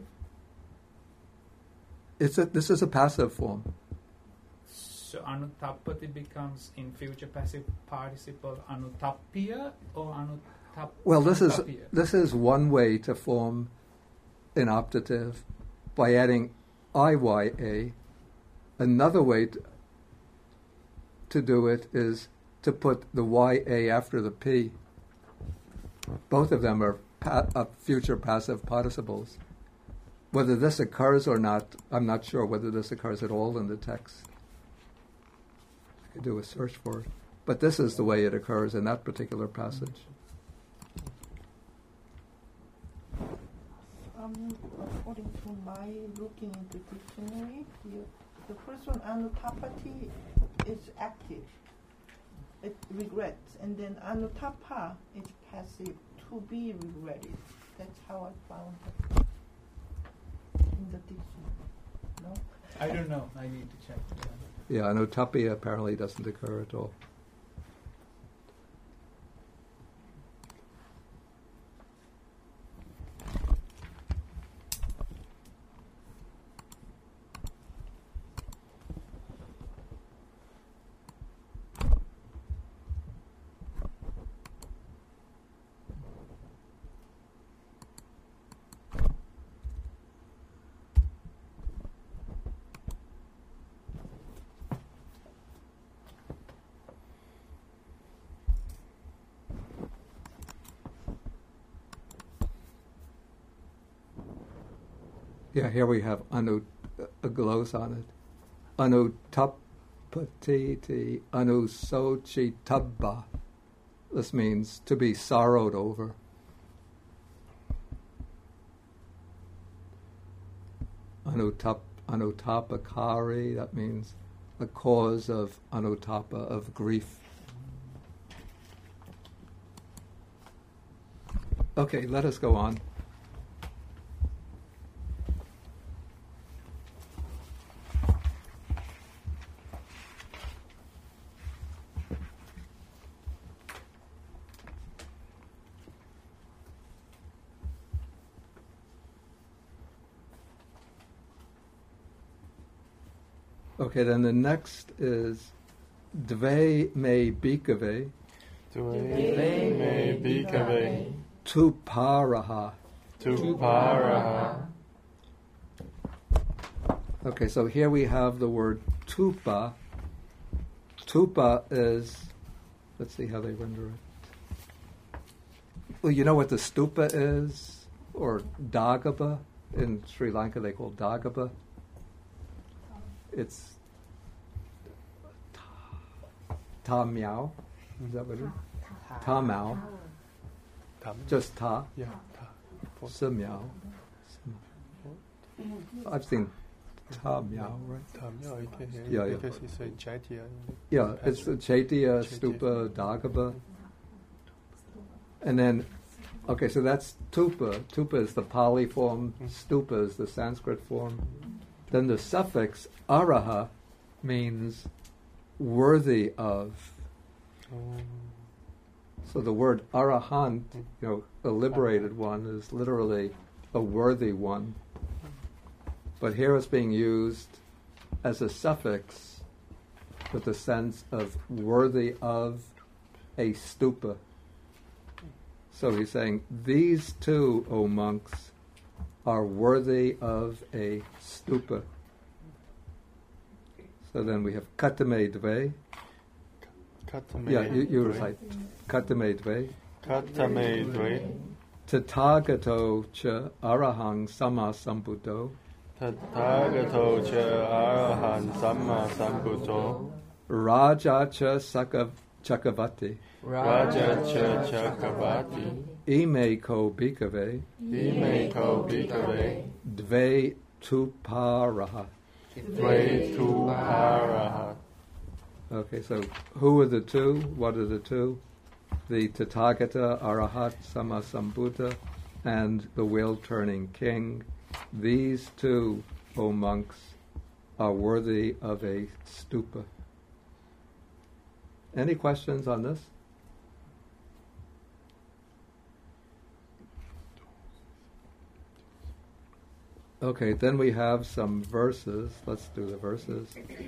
This is a passive form. So anutappati becomes in future passive participle anutapya or anutapya? Well, this is one way to form an optative by adding IYA. Another way to do it is to put the YA after the P. Both of them are future passive participles. Whether this occurs or not, I'm not sure whether this occurs at all in the text. I could do a search for it. But this is the way it occurs in that particular passage. According to my looking into dictionary, the first one, anutapati, is active. It regrets. And then anutappa is passive, to be regretted. That's how I found it in the dictionary. No? I don't know. I need to check. Yeah, anutapya apparently doesn't occur at all. Yeah, here we have a gloss on it. Anutapati anusochitabba. This means to be sorrowed over. Anutapakari, that means a cause of anutapa, of grief. Okay, let us go on. Okay, then the next is Dve me bhikkhave Dve me bhikkhave tuparaha. tuparaha. Okay, so here we have the word tupa. Tupa is, let's see how they render it. Well, you know what the stupa is? Or Dagaba? In Sri Lanka they call Dagaba. It's Ta Miao. Is that what it is? Ta Miao. Just Ta. Yeah. Si Miao. I've seen Ta Miao, right? Yeah, yeah. Because it's a Chaitya. Yeah, it's the Chaitya, Stupa, Dagaba. And then, okay, so that's Tupa. Tupa is the Pali form, Stupa is the Sanskrit form. Then the suffix Araha means worthy of. So the word Arahant, a liberated one, is literally a worthy one. But here it's being used as a suffix with the sense of worthy of a stupa. So he's saying, these two, O monks, are worthy of a stupa. So then we have Katame Dve. Yeah, you recite. Katame Dve. Katame Dve. Tathagato cha arahang sama sambuddho. Tathagato cha arahan samma sambuddho. Raja cha chakavati. Raja cha chakavati. Ime ko bhikkhave. Ime ko bhikkhave. Dve tuparaha. Dve tuparaha. Okay, so who are the two? What are the two? The Tathagata, Arahat, Sammasambuddha, and the wheel-turning king. These two, O monks, are worthy of a stupa. Any questions on this? Okay, then we have some verses. Let's do the verses.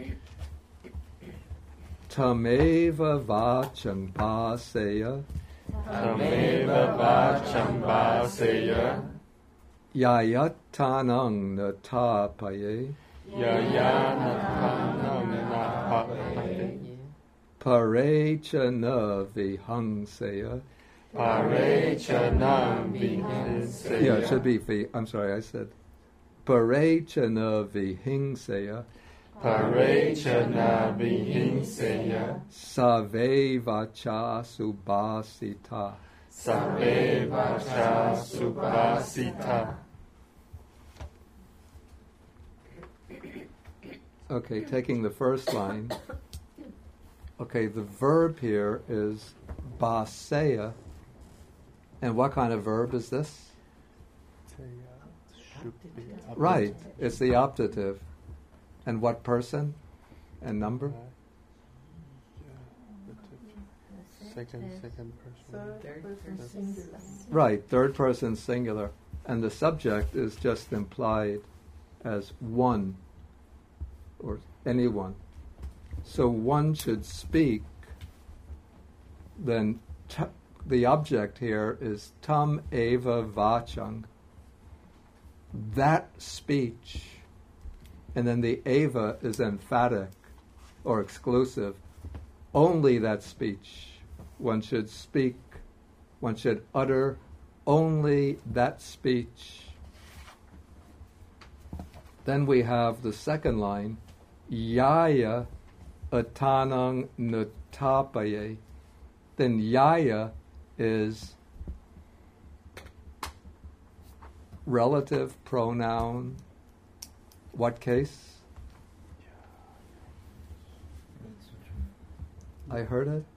Tameva vacham bhaseya. Tameva vacham bhaseya. Yayatanang natapaye. Yayanatanang natapaye. Parechana vihangseya. Parechana vihangseya. Yeah, it should be I'm sorry, I said Parechana vihingseya. Parechana vihingseya. Save vacha subhasita. Save vacha subhasita. Okay, taking the first line. Okay, the verb here is baseya. And what kind of verb is this? Right, it's the optative. And what person and number? Second person. Third person singular. Right, third person singular. And the subject is just implied as one or anyone. So one should speak, then the object here is tam eva vachang. That speech. And then the eva is emphatic or exclusive. Only that speech. One should speak, one should utter only that speech. Then we have the second line, yaya atanang natapaye. Then yaya is relative pronoun. What case? I heard it.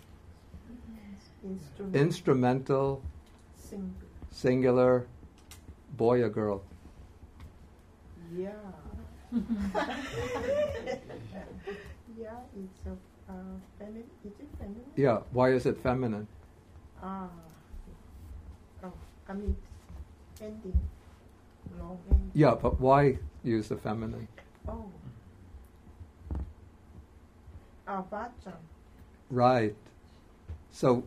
Instrumental, singular, boy or girl. Yeah. Yeah, it's a feminine. Is it feminine? Yeah, why is it feminine? Oh, I mean, ending. Long ending. Yeah, but why use the feminine? Oh. Vacha. Right. So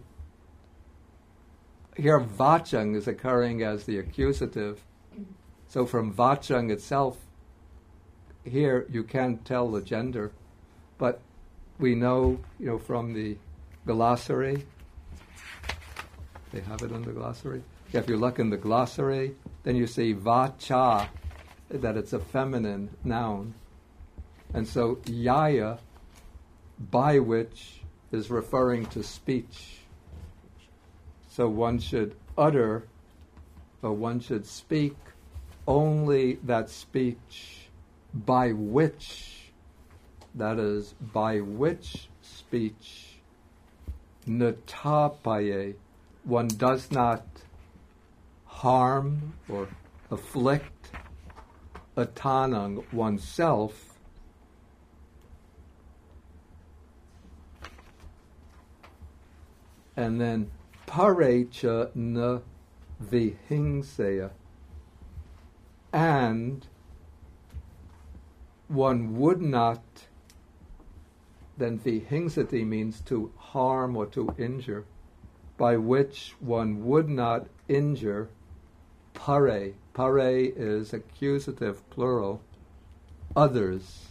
here vachang is occurring as the accusative. So from vachang itself, here you can't tell the gender, but we know, from the glossary. They have it in the glossary. If you look in the glossary, then you see vacha, that it's a feminine noun. And so yaya, by which, is referring to speech. So one should utter, or one should speak only that speech by which, that is, by which speech, natapaye, one does not harm or afflict atanang, oneself, and then parecha na vihingseya, and one would not, then vihingsati means to harm or to injure, by which one would not injure pare. Pare is accusative plural, others.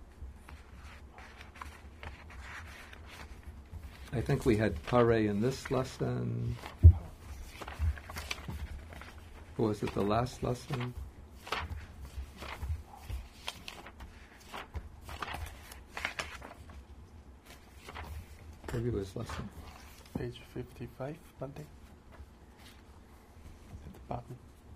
I think we had pare in this lesson. Or was it the last lesson? Maybe it was lesson. Page 55, Bante. At the bottom.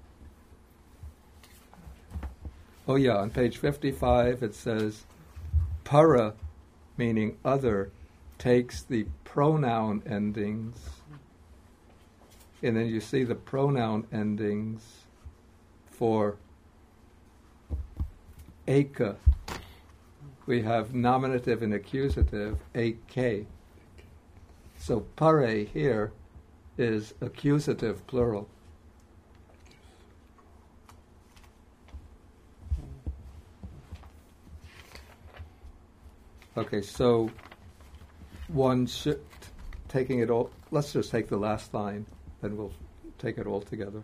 Oh yeah, on page 55 it says, para, meaning other, takes the pronoun endings, and then you see the pronoun endings for eka. We have nominative and accusative, ak. So pare here is accusative plural. Okay, so one should, taking it all, let's just take the last line, then we'll take it all together.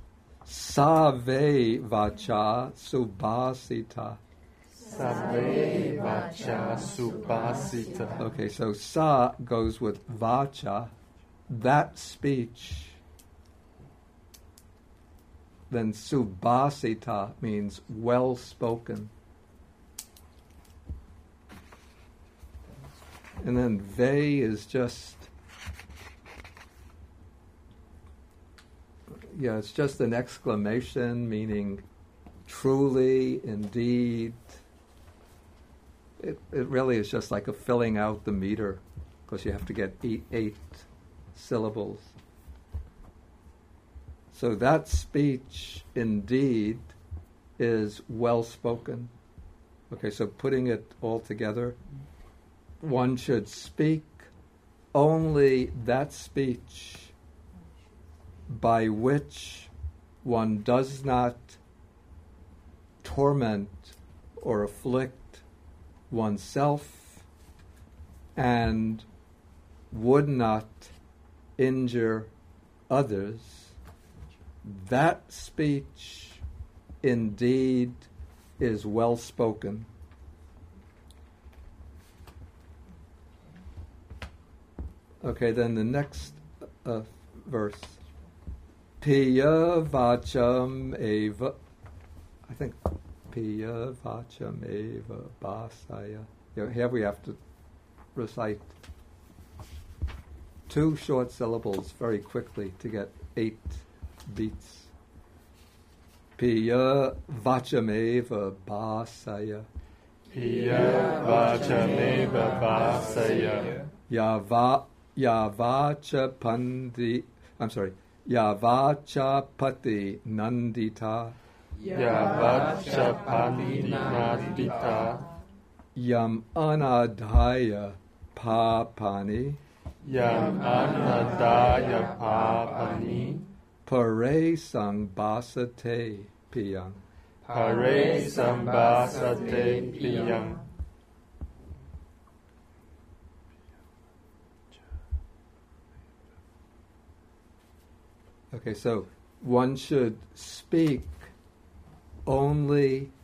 Save vacha subhasita. Save vacha subhasita. Okay, so sa goes with vacha, that speech. Then subhasita means well spoken. And then ve is just, it's just an exclamation meaning truly, indeed. It really is just like a filling out the meter, because you have to get eight syllables. So that speech indeed is well spoken. Okay, so putting it all together, one should speak only that speech by which one does not torment or afflict oneself and would not injure others. That speech indeed is well spoken. Okay, then the next verse. Piya vacham eva. I think piya vacham eva basaya. Here we have to recite 2 short syllables very quickly to get 8 beats. Piya vacham eva basaya. Piya vacham eva basaya. Yavacha pati nandita. Yavacha pati nandita. Yam anadhaya papani. Yam anadhaya papani. Pare sangbasate piyang. Pare sangbasate piyang. Okay, so one should speak only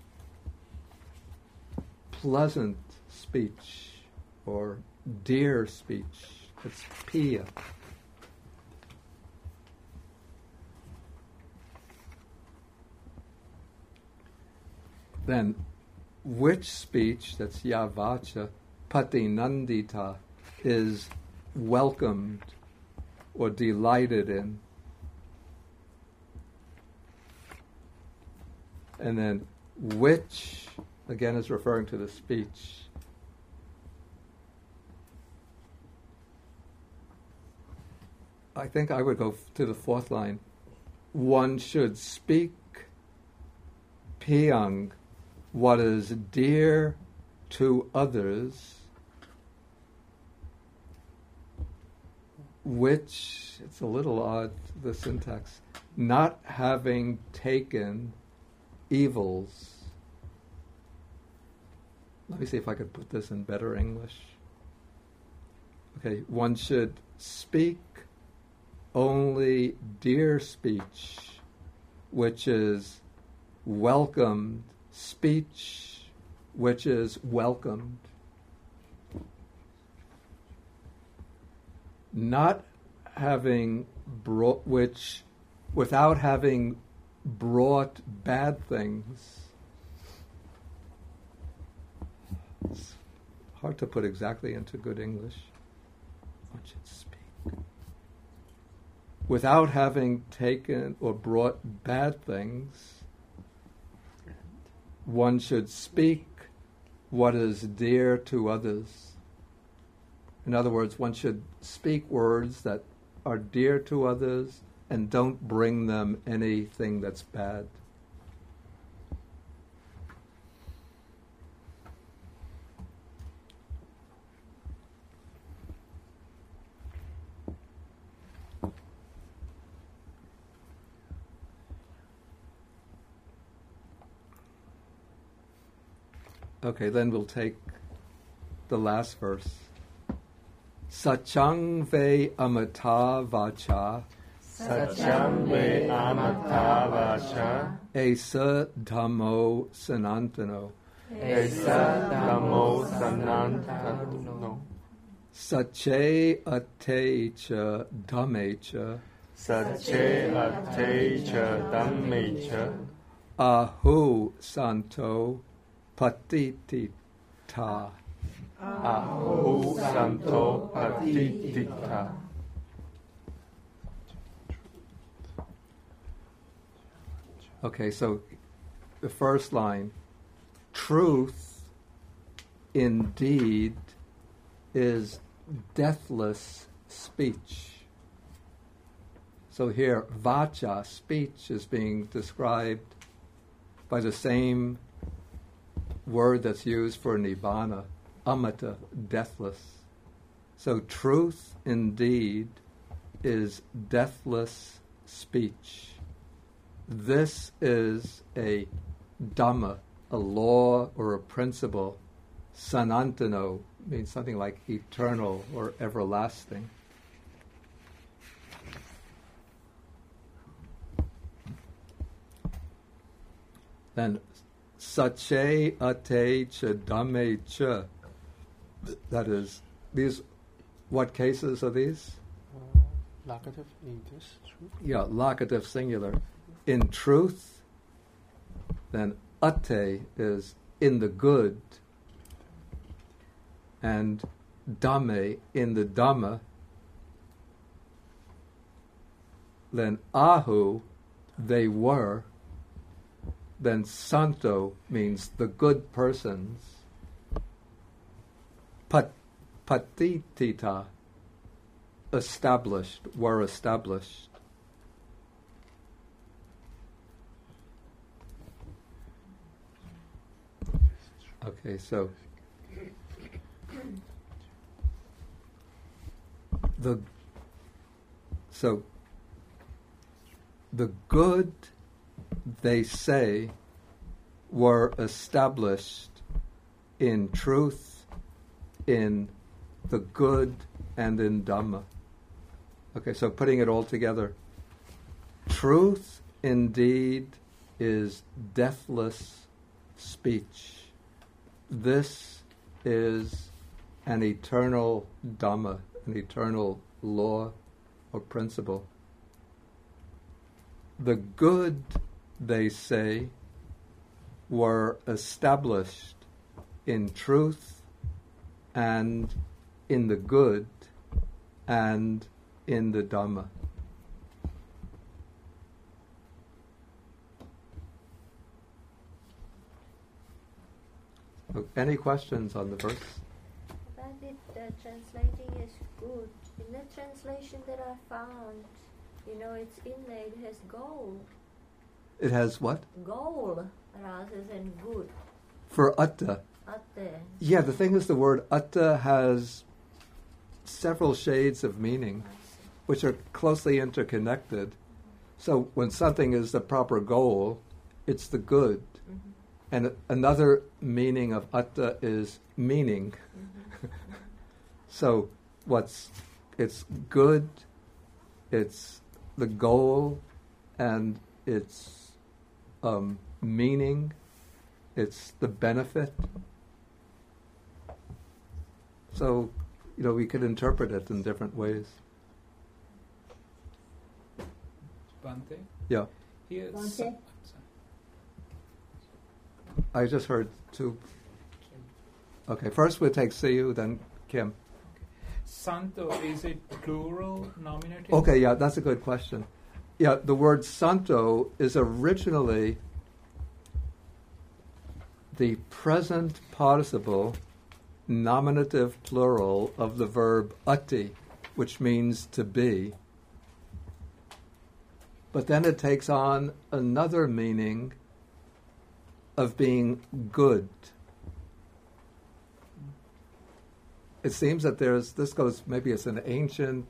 pleasant speech or dear speech. It's piya. Then, which speech, that's yavacha, patinandita, is welcomed or delighted in. And then, which, again, is referring to the speech. I think I would go to the fourth line. One should speak piyang, what is dear to others, which, it's a little odd, the syntax, not having taken evils. Let me see if I could put this in better English. Okay, one should speak only dear speech, which is welcomed speech, which is welcomed. Not having brought, which, without having brought bad things. It's hard to put exactly into good English. One should speak. Without having taken or brought bad things, one should speak what is dear to others. In other words, one should speak words that are dear to others and don't bring them anything that's bad. Okay, then we'll take the last verse. Sachang ve amata vacha. Satyam ve amata vacha. Esa dhammo sanantano. Esa dhammo sanantano. Sache ate cha dhamme cha. Sache ate cha dhamme cha. Ahu santo patitita. Ahu santo patitita. Okay, so the first line, truth indeed is deathless speech. So here, vacha, speech, is being described by the same word that's used for nibbana, amata, deathless. So truth indeed is deathless speech. This is a dhamma, a law or a principle. Sanantano means something like eternal or everlasting. Then sache ate cha dhamme cha. That is, these, what cases are these? Locative in this truth. Yeah, locative singular. In truth, then ate is in the good, and dhamme in the dhamma. Then ahu, they were. Then santo means the good persons. Patitita, established, were established. Okay, so the good, they say, were established in truth, in the good, and in Dhamma. Okay, so putting it all together. truth indeed is deathless speech. This is an eternal Dhamma, an eternal law or principle. The good, they say, were established in truth and in the good and in the Dhamma. Any questions on the verse? About it, translating is good. In the translation that I found, it's in there, it has goal. It has what? Goal rather than good. For atta. Atta. Yeah, the thing is the word atta has several shades of meaning, which are closely interconnected. So when something is the proper goal, it's the good. Mm-hmm. And another meaning of atta is meaning. Mm-hmm. So it's good, it's the goal, and it's meaning, it's the benefit. So, we could interpret it in different ways. Bhante? Yeah. Here, Bhante? I just heard two. Okay, first we'll take Siyu, then Kim. Santo, is it plural nominative? Okay, yeah, that's a good question. Yeah, the word santo is originally the present participle nominative plural of the verb ati, which means to be. But then it takes on another meaning of being good. It seems that maybe it's an ancient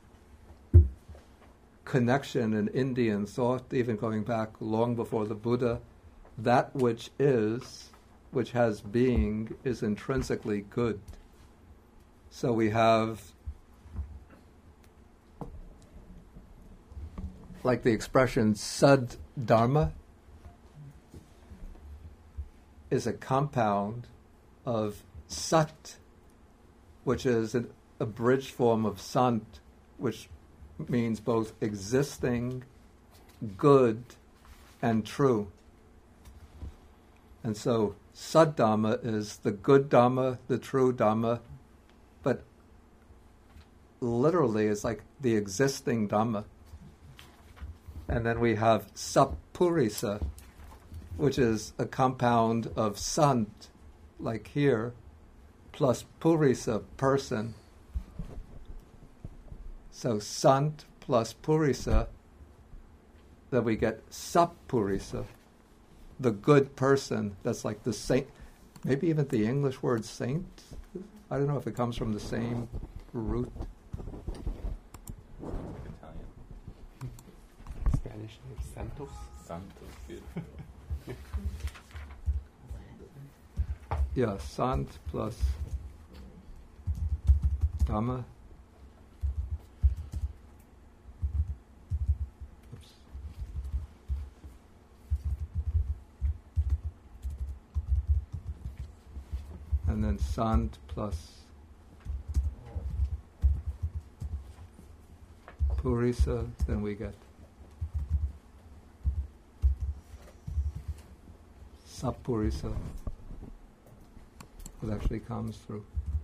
connection in Indian thought, even going back long before the Buddha. That which has being, is intrinsically good. So we have, like the expression sad dharma, is a compound of sat, which is an abridged form of sant, which means both existing, good, and true. And so Sad Dhamma is the good Dhamma, the true Dhamma, but literally it's like the existing Dhamma. And then we have Sappurisa, which is a compound of Sant, like here, plus Purisa, person. So Sant plus Purisa, then we get Sappurisa, the good person. That's like the saint, maybe even the English word saint. I don't know if it comes from the same root. Italian. Spanish name, Santos. Santos, beautiful. Yeah, Sant plus Dhamma. Oops. And then Sant plus Purisa, then we get Sappurisa. It actually comes through.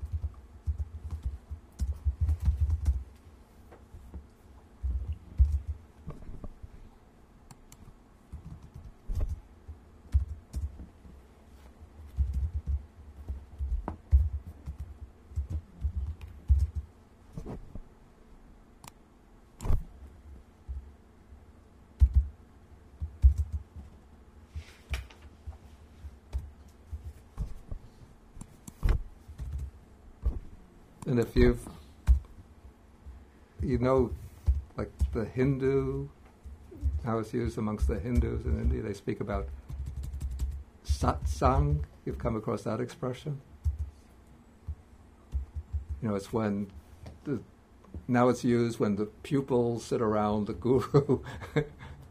And if like the Hindu, how it's used amongst the Hindus in India, they speak about satsang. You've come across that expression? It's when now it's used when the pupils sit around the guru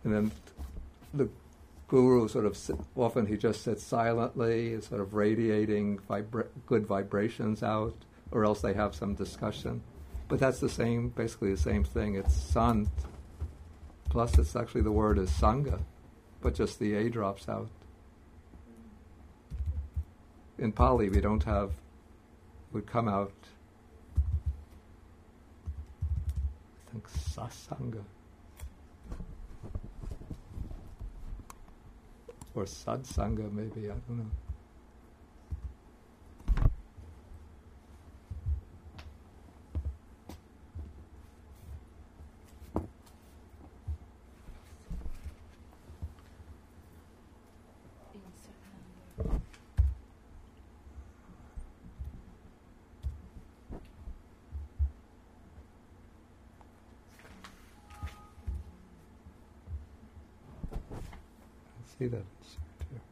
And then the guru often he just sits silently, sort of radiating good vibrations out, or else they have some discussion. But that's basically the same thing. It's sant, plus it's actually the word is sangha, but just the A drops out. In Pali, would come out, I think, sasanga. Or satsanga, maybe, I don't know. See that insert here.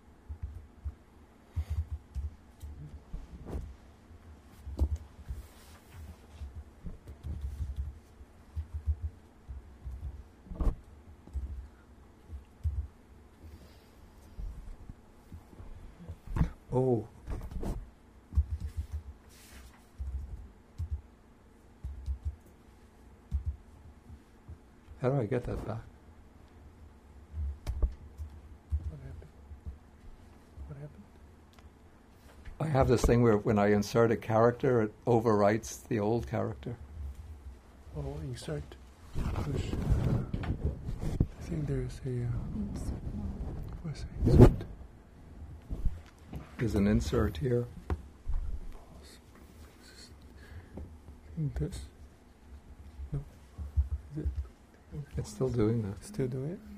Oh. How do I get that back? I have this thing where when I insert a character, it overwrites the old character. Oh, insert. Push. I think there's a... what's it? Insert. There's an insert here. This. No. Is it? It's still doing that. Still doing it?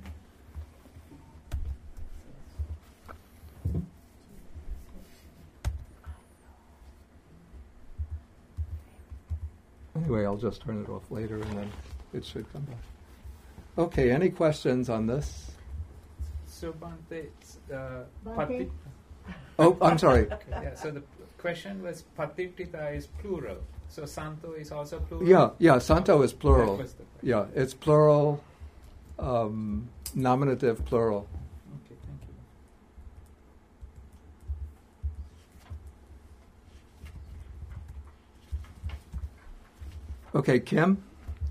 Anyway, I'll just turn it off later and then it should come back. Okay, any questions on this? So, Bhante, Bhante? Oh, I'm sorry. Okay, yeah, so the question was Patitita is plural. So Santo is also plural? Yeah, Santo is plural. That was the question. Yeah, it's plural, nominative plural. Okay, thank you. Okay, Kim?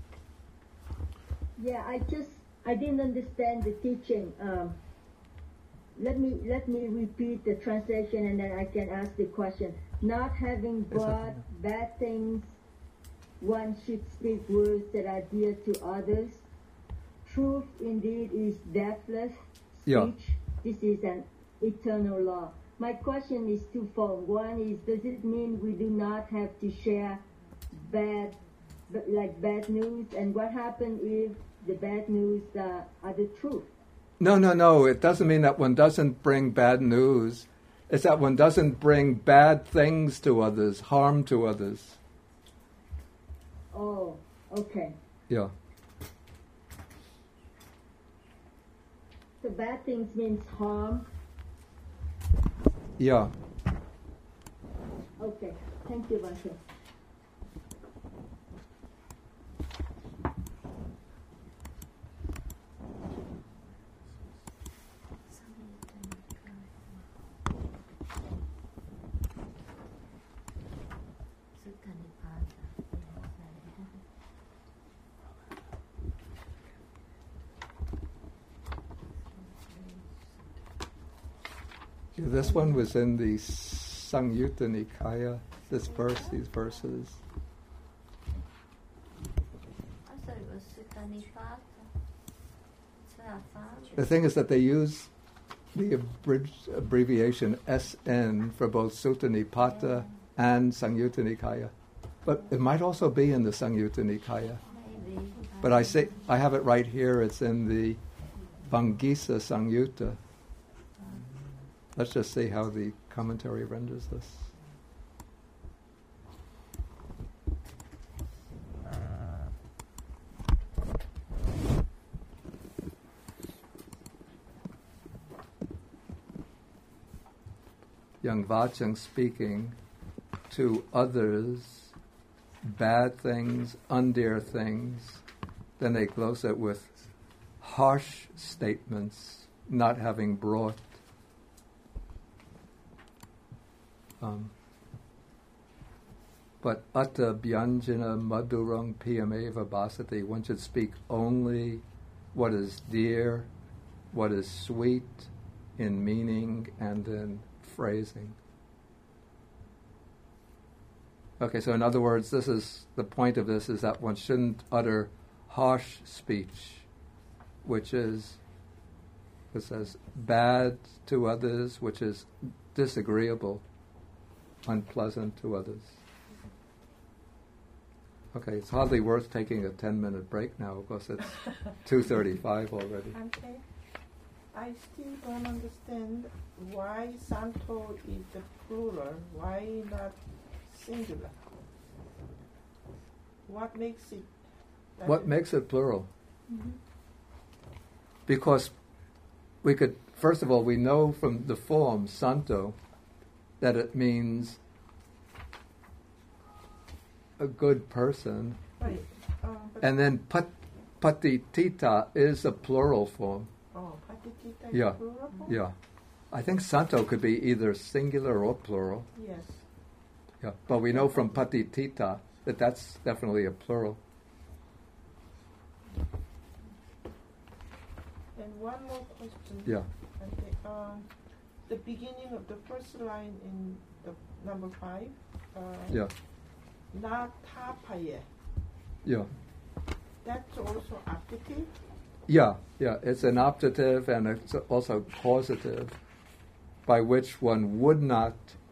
Yeah, I didn't understand the teaching. Let me repeat the translation and then I can ask the question. Not having brought bad things, one should speak words that are dear to others. Truth indeed is deathless speech. Yeah. This is an eternal law. My question is twofold. One is, does it mean we do not have to share bad news? And what happens if the bad news are the truth? No. It doesn't mean that one doesn't bring bad news. It's that one doesn't bring bad things to others, harm to others. Oh, okay. Yeah. So bad things means harm? Yeah. Okay. Thank you, Bhante. This one was in the Samyutta Nikaya, these verses. I thought it was Sutta Nipata. That's what I found. The thing is that they use the abridged abbreviation SN for both Sutta Nipata and Samyutta Nikaya. But it might also be in the Samyutta Nikaya. Maybe. But I have it right here, it's in the Vangisa Samyutta. Let's just see how the commentary renders this. Young Vachang speaking to others, bad things, undear things. Then they close it with harsh statements not having brought but atta bhyanjana madhurang piyameva bhasati, one should speak only what is dear, what is sweet in meaning and in phrasing. Okay, so in other words, this is the point of this, is that one shouldn't utter harsh speech, which is, it says, bad to others, which is disagreeable, unpleasant to others. Okay, it's hardly worth taking a 10-minute break now, because it's 2:35 already. Okay. I still don't understand why Santo is the plural, why not singular? What makes it? What makes it plural? Because we could, first of all, we know from the form Santo that it means a good person. Right. And then patitita is a plural form. Oh, patitita is Yeah. plural form? Yeah. I think Santo could be either singular or plural. Yes. Yeah. But we know from patitita that that's definitely a plural. And one more question. Yeah. Okay. The beginning of the first line in the number 5. Yeah. Na tapaye. Yeah. That's also optative. Yeah. Yeah. It's an optative and it's also causative by which one would not,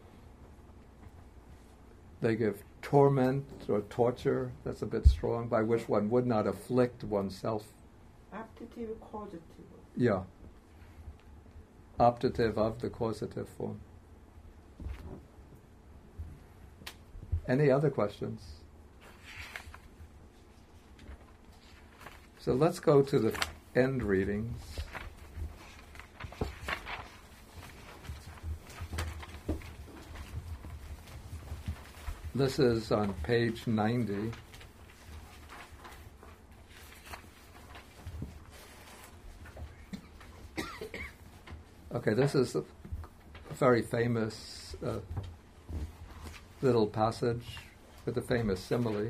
they give torment or torture, that's a bit strong, by which one would not afflict oneself. Optative, causative. Yeah. Optative of the causative form. Any other questions? So let's go to the end readings. This is on page 90. Okay, this is a very famous little passage with a famous simile.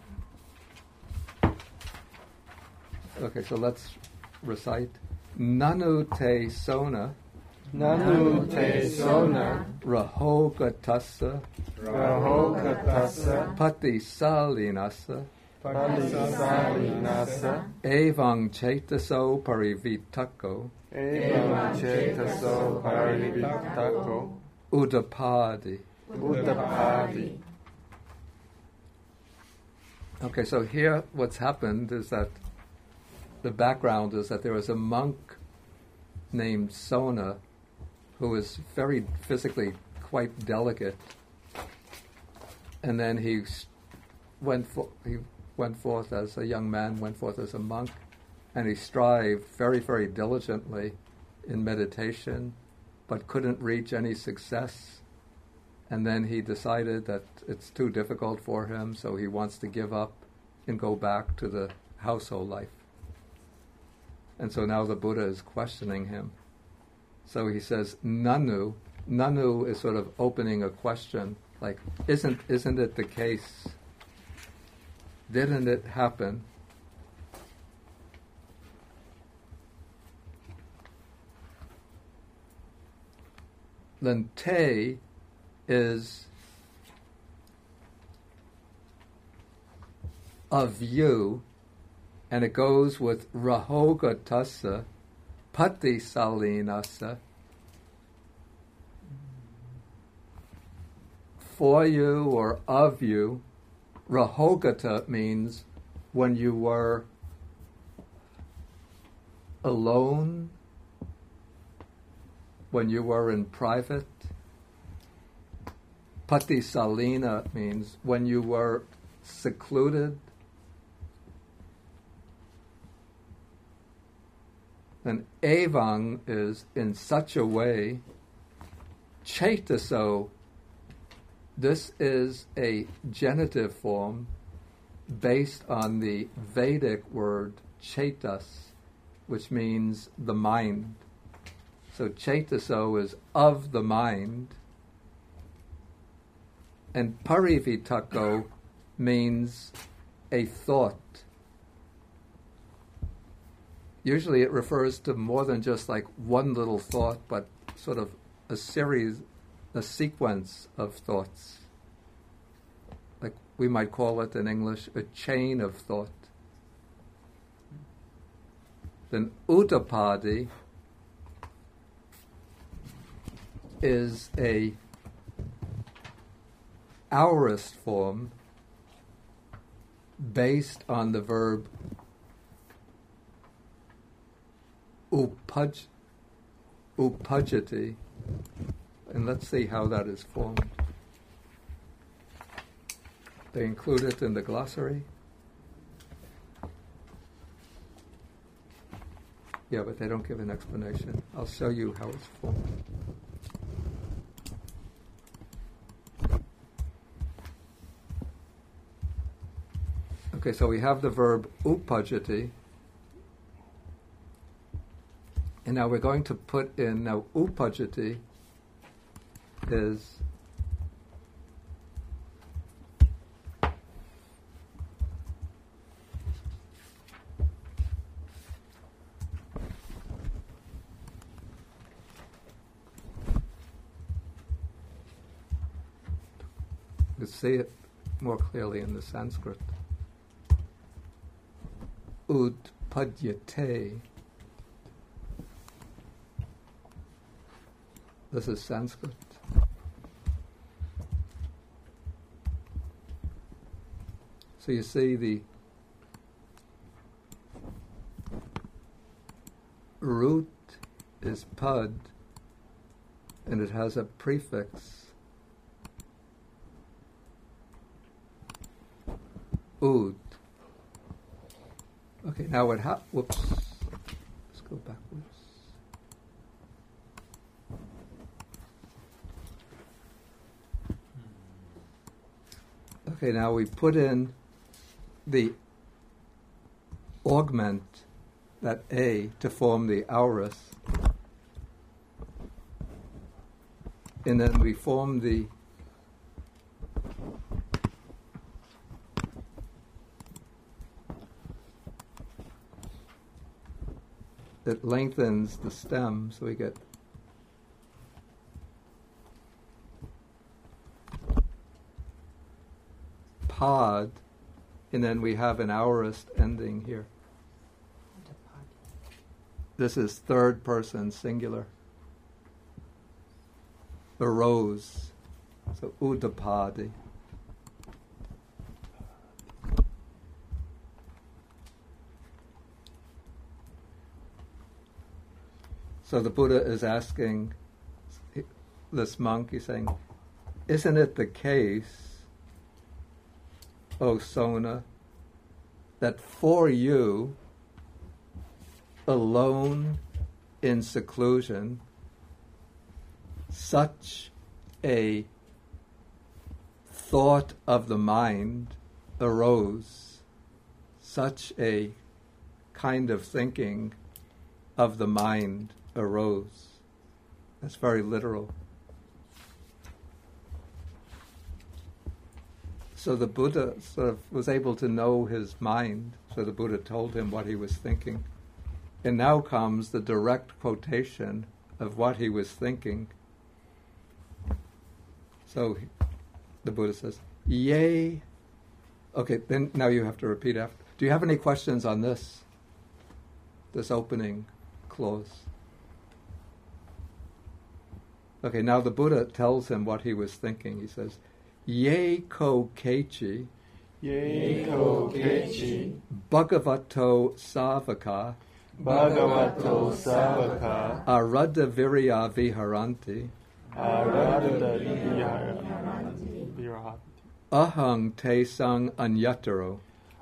Okay, so let's recite. Nanu te sona, Nanu te sona, rahogatassa, rahogatassa, patisalinassa, patisalinassa, evang chetaso parivitako, evam chetaso parivittako, udapadi. uttapadi. Okay, so here what's happened is that the background is that there was a monk named Sona who was very physically quite delicate, and then he went forth as a young man, went forth as a monk, and he strived very, very diligently in meditation, but couldn't reach any success. And then he decided that it's too difficult for him, so he wants to give up and go back to the household life. And so now the Buddha is questioning him. So he says, Nanu. Nanu is sort of opening a question, like, isn't it the case? Didn't it happen? Then te is of you, and it goes with rahogatassa, patisalinassa, for you or of you. Rahogata means when you were alone, when you were in private. Patisalina means when you were secluded. And evang is in such a way. Chetaso, this is a genitive form based on the Vedic word chetas, which means the mind. So chetaso is of the mind, and parivitako means a thought. Usually it refers to more than just like one little thought, but sort of a sequence of thoughts. Like we might call it in English a chain of thought. Then Uttapadi is a aorist form based on the verb upajati, and let's see how that is formed. They include it in the glossary. Yeah, but they don't give an explanation. I'll show you how it's formed. Okay, so we have the verb upajati, and now we're going to put in, now upajati is let's say it more clearly in the Sanskrit. Utpadyate. This is Sanskrit. So you see the root is pad, and it has a prefix ud. Okay, now what whoops. Let's go backwards. Okay, now we put in the augment, that A, to form the aorist. And then we form the it lengthens the stem, so we get pod, and then we have an aorist ending here. This is third person singular. Arose, so udapadi. So the Buddha is asking this monk, he's saying, isn't it the case, O Sona, that for you, alone in seclusion, such a thought of the mind arose, such a kind of thinking of the mind arose? That's very literal. So the Buddha sort of was able to know his mind, so the Buddha told him what he was thinking. And now comes the direct quotation of what he was thinking. So the Buddha says, yea. Okay, then now you have to repeat after. Do you have any questions on this opening clause? Okay, now the Buddha tells him what he was thinking. He says, Ye ko kechi, Bhagavato Savaka, Arada Virya Viharanti, Ahang te sang anyataro.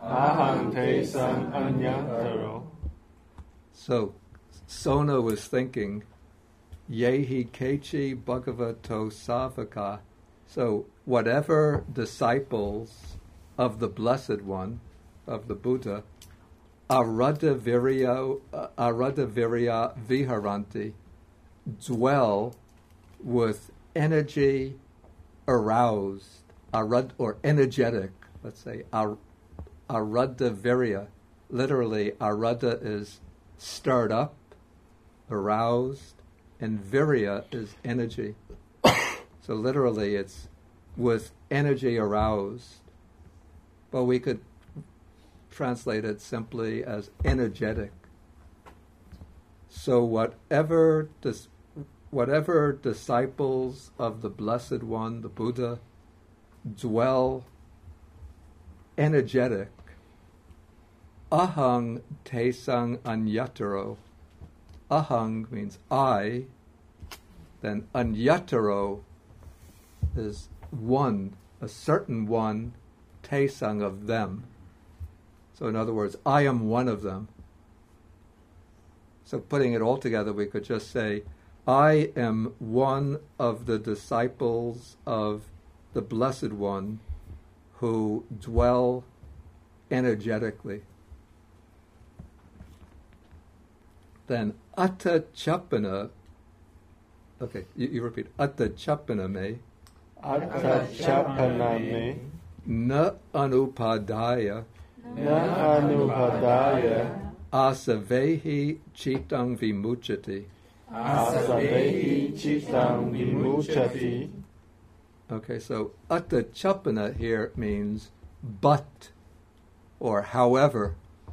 So Sona was thinking, Yehi kechi Bhagavato Savaka. So whatever disciples of the Blessed One, of the Buddha, Aradavirya viharanti, dwell with energy aroused, or energetic, let's say, aradavirya. Literally, arada is stirred up, aroused, and virya is energy. So literally, it's with energy aroused. But we could translate it simply as energetic. So whatever disciples of the Blessed One, the Buddha, dwell energetic, ahang tesang anyataro. Ahang means I, then anyataro is one, a certain one, tesang of them. So in other words, I am one of them. So putting it all together, we could just say, I am one of the disciples of the Blessed One who dwell energetically. Then atta chapana, okay, you repeat, atta chapana me, Atta chapana me, na anupadaya, na anupadaya, asavehi chitang vimuchati. asavehi chitang vimuchati. Okay, so atta chapana here means but, or however.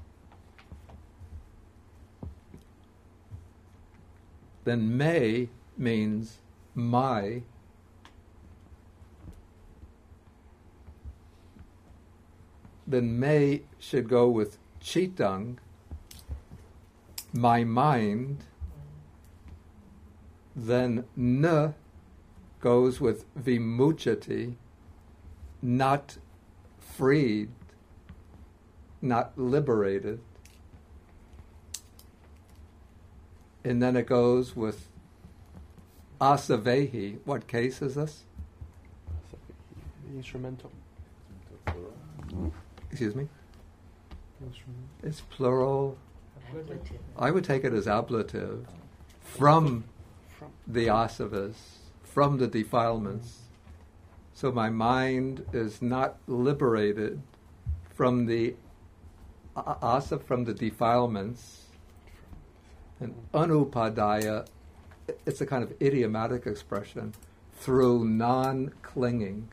Then me means my. Then me should go with chitang, my mind. Then na goes with vimuchati, not freed, not liberated. And then it goes with asavehi. What case is this? Instrumental. Excuse me? Instrument. It's plural. I would take it as ablative. From the asavas, from the defilements. So my mind is not liberated from the asa, from the defilements. And anupadaya, it's a kind of idiomatic expression, through non-clinging.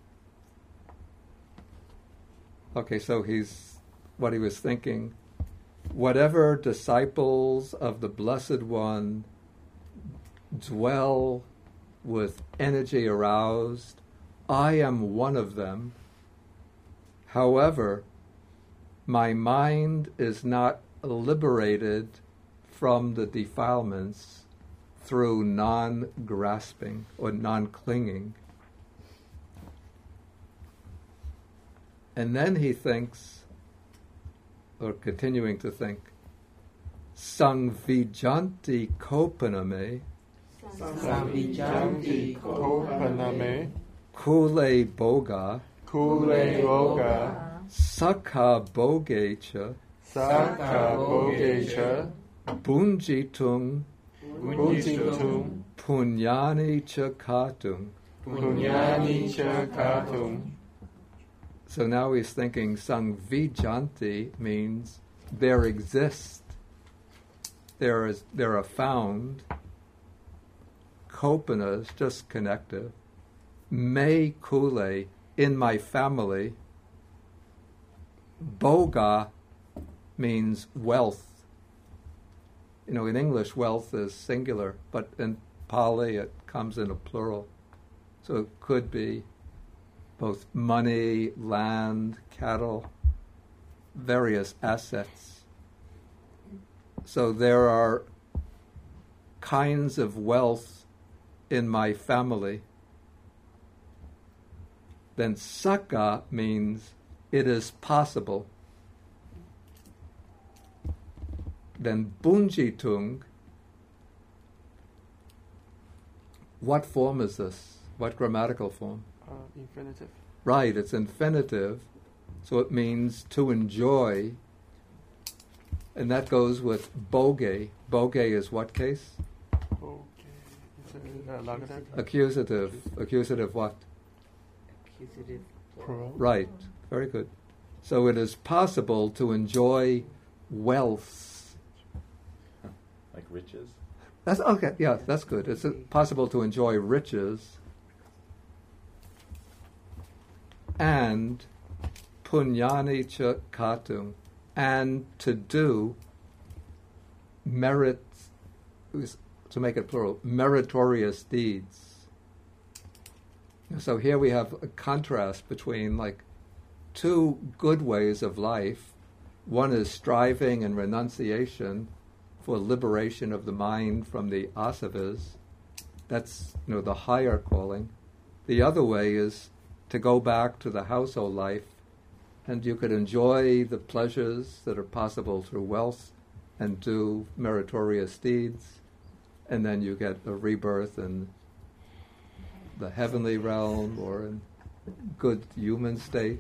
Okay, so what he was thinking, whatever disciples of the Blessed One dwell with energy aroused, I am one of them. However, my mind is not liberated from the defilements through non-grasping or non-clinging. And then he thinks, or continuing to think, Sangvijanti kopaname, Samvijanti kopaname, kule boga, kule boga, sakha bogecha, sakha bogecha, bunjitung, bunjitum, punyani chakatung. punyani cha katum. So now he's thinking Sangvijanti means there exist, there are found. Kopana is just connective. Me kule, in my family. Boga means wealth. You know, in English, wealth is singular, but in Pali it comes in a plural. So it could be both money, land, cattle, various assets. So there are kinds of wealth in my family. Then sakha means it is possible. Then bunjitung, what form is this? What grammatical form? Infinitive. Right, it's infinitive, so it means to enjoy. And that goes with boge. Boge is what case? Okay. Is it locative? Accusative. Accusative what? Accusative. Plural. Right. Very good. So it is possible to enjoy wealth. Like riches. That's okay. Yeah, that's good. It's possible to enjoy riches and punyani cha katum, and to do merit, to make it plural, meritorious deeds. So here we have a contrast between like two good ways of life. One is striving and renunciation for liberation of the mind from the asavas. That's the higher calling. The other way is to go back to the household life, and you could enjoy the pleasures that are possible through wealth and do meritorious deeds, and then you get a rebirth in the heavenly realm or in good human state.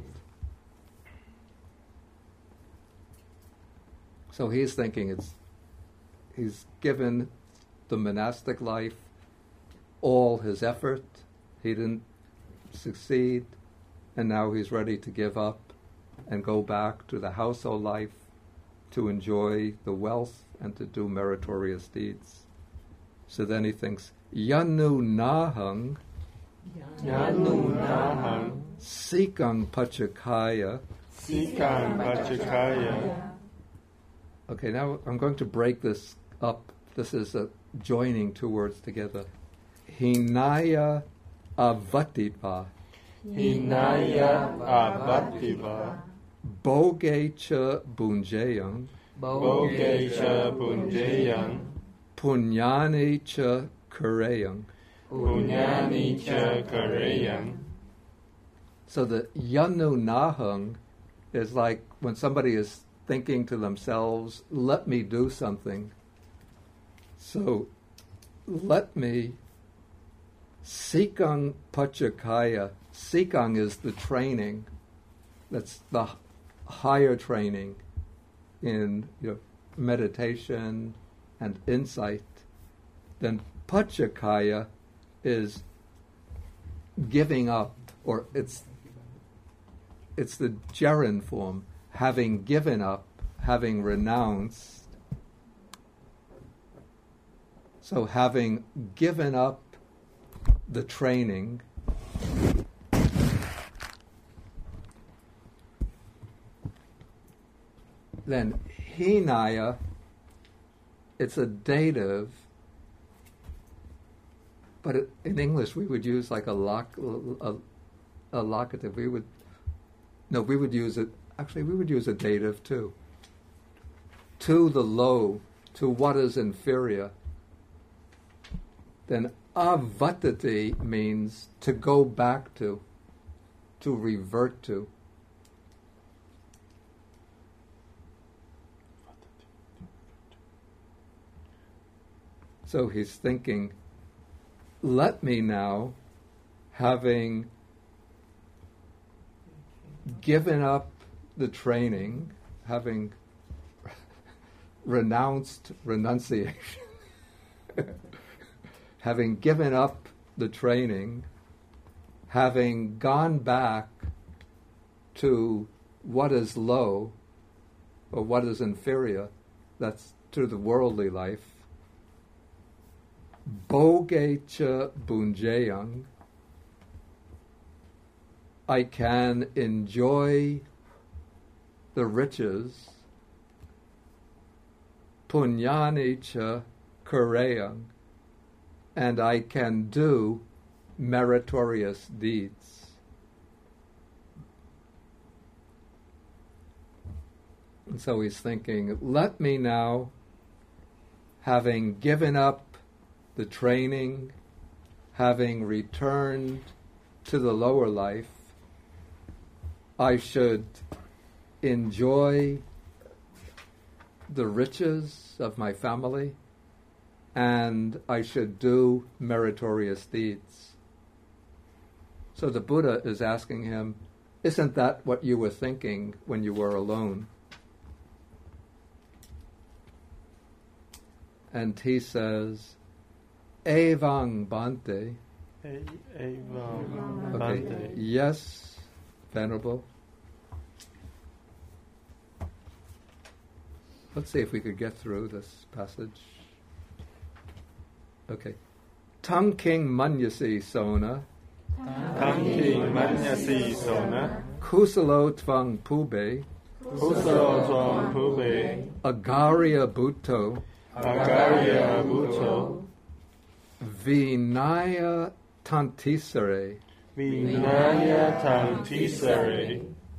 So he's thinking he's given the monastic life all his effort. He didn't succeed, and now he's ready to give up and go back to the household life to enjoy the wealth and to do meritorious deeds. So then he thinks, Yanu Nahang Yanu Nahang Sikang Pachakaya. Sikang Pachakaya. Okay, now I'm going to break this up. This is joining two words together. Hinaya Avativa. Hinaya Avativa. Bogecha Bunjayang. Bogecha Bunjayang. Punyani cha Kureyang. Punyani cha Kureyang. So the Yanu Nahang is like when somebody is thinking to themselves, let me do something. So let me Sikang Pachakaya. Sikang is the training. That's the higher training in meditation and insight. Then Pachakaya is giving up, or it's the gerund form, having given up, having renounced. So having given up the training, then hinaya, it's a dative, but in English we would use like a locative. We would use it. Actually, we would use a dative too. To the low, to what is inferior. Then avatati means to go back to revert to. So he's thinking, let me now, having given up the training, having renounced renunciation, having given up the training, having gone back to what is low or what is inferior, that's to the worldly life, Bogecha Bunjayang, I can enjoy the riches, Punyani cha Kureyang, and I can do meritorious deeds. And so he's thinking, let me now, having given up the training, having returned to the lower life, I should enjoy the riches of my family, and I should do meritorious deeds. So the Buddha is asking him, isn't that what you were thinking when you were alone? and he says, Evang Bante. Evang Okay. Bante. Yes, Venerable. Let's see if we could get through this passage. Okay. Tang King Manyasi Sona. Tanki Manyasi Sona. Kusalo Tvang Pube. Kusalo Tvang Pube. Agarya Bhutto. Agarya Bhutto. Vinaya Tantisare. Vinaya Tantisare.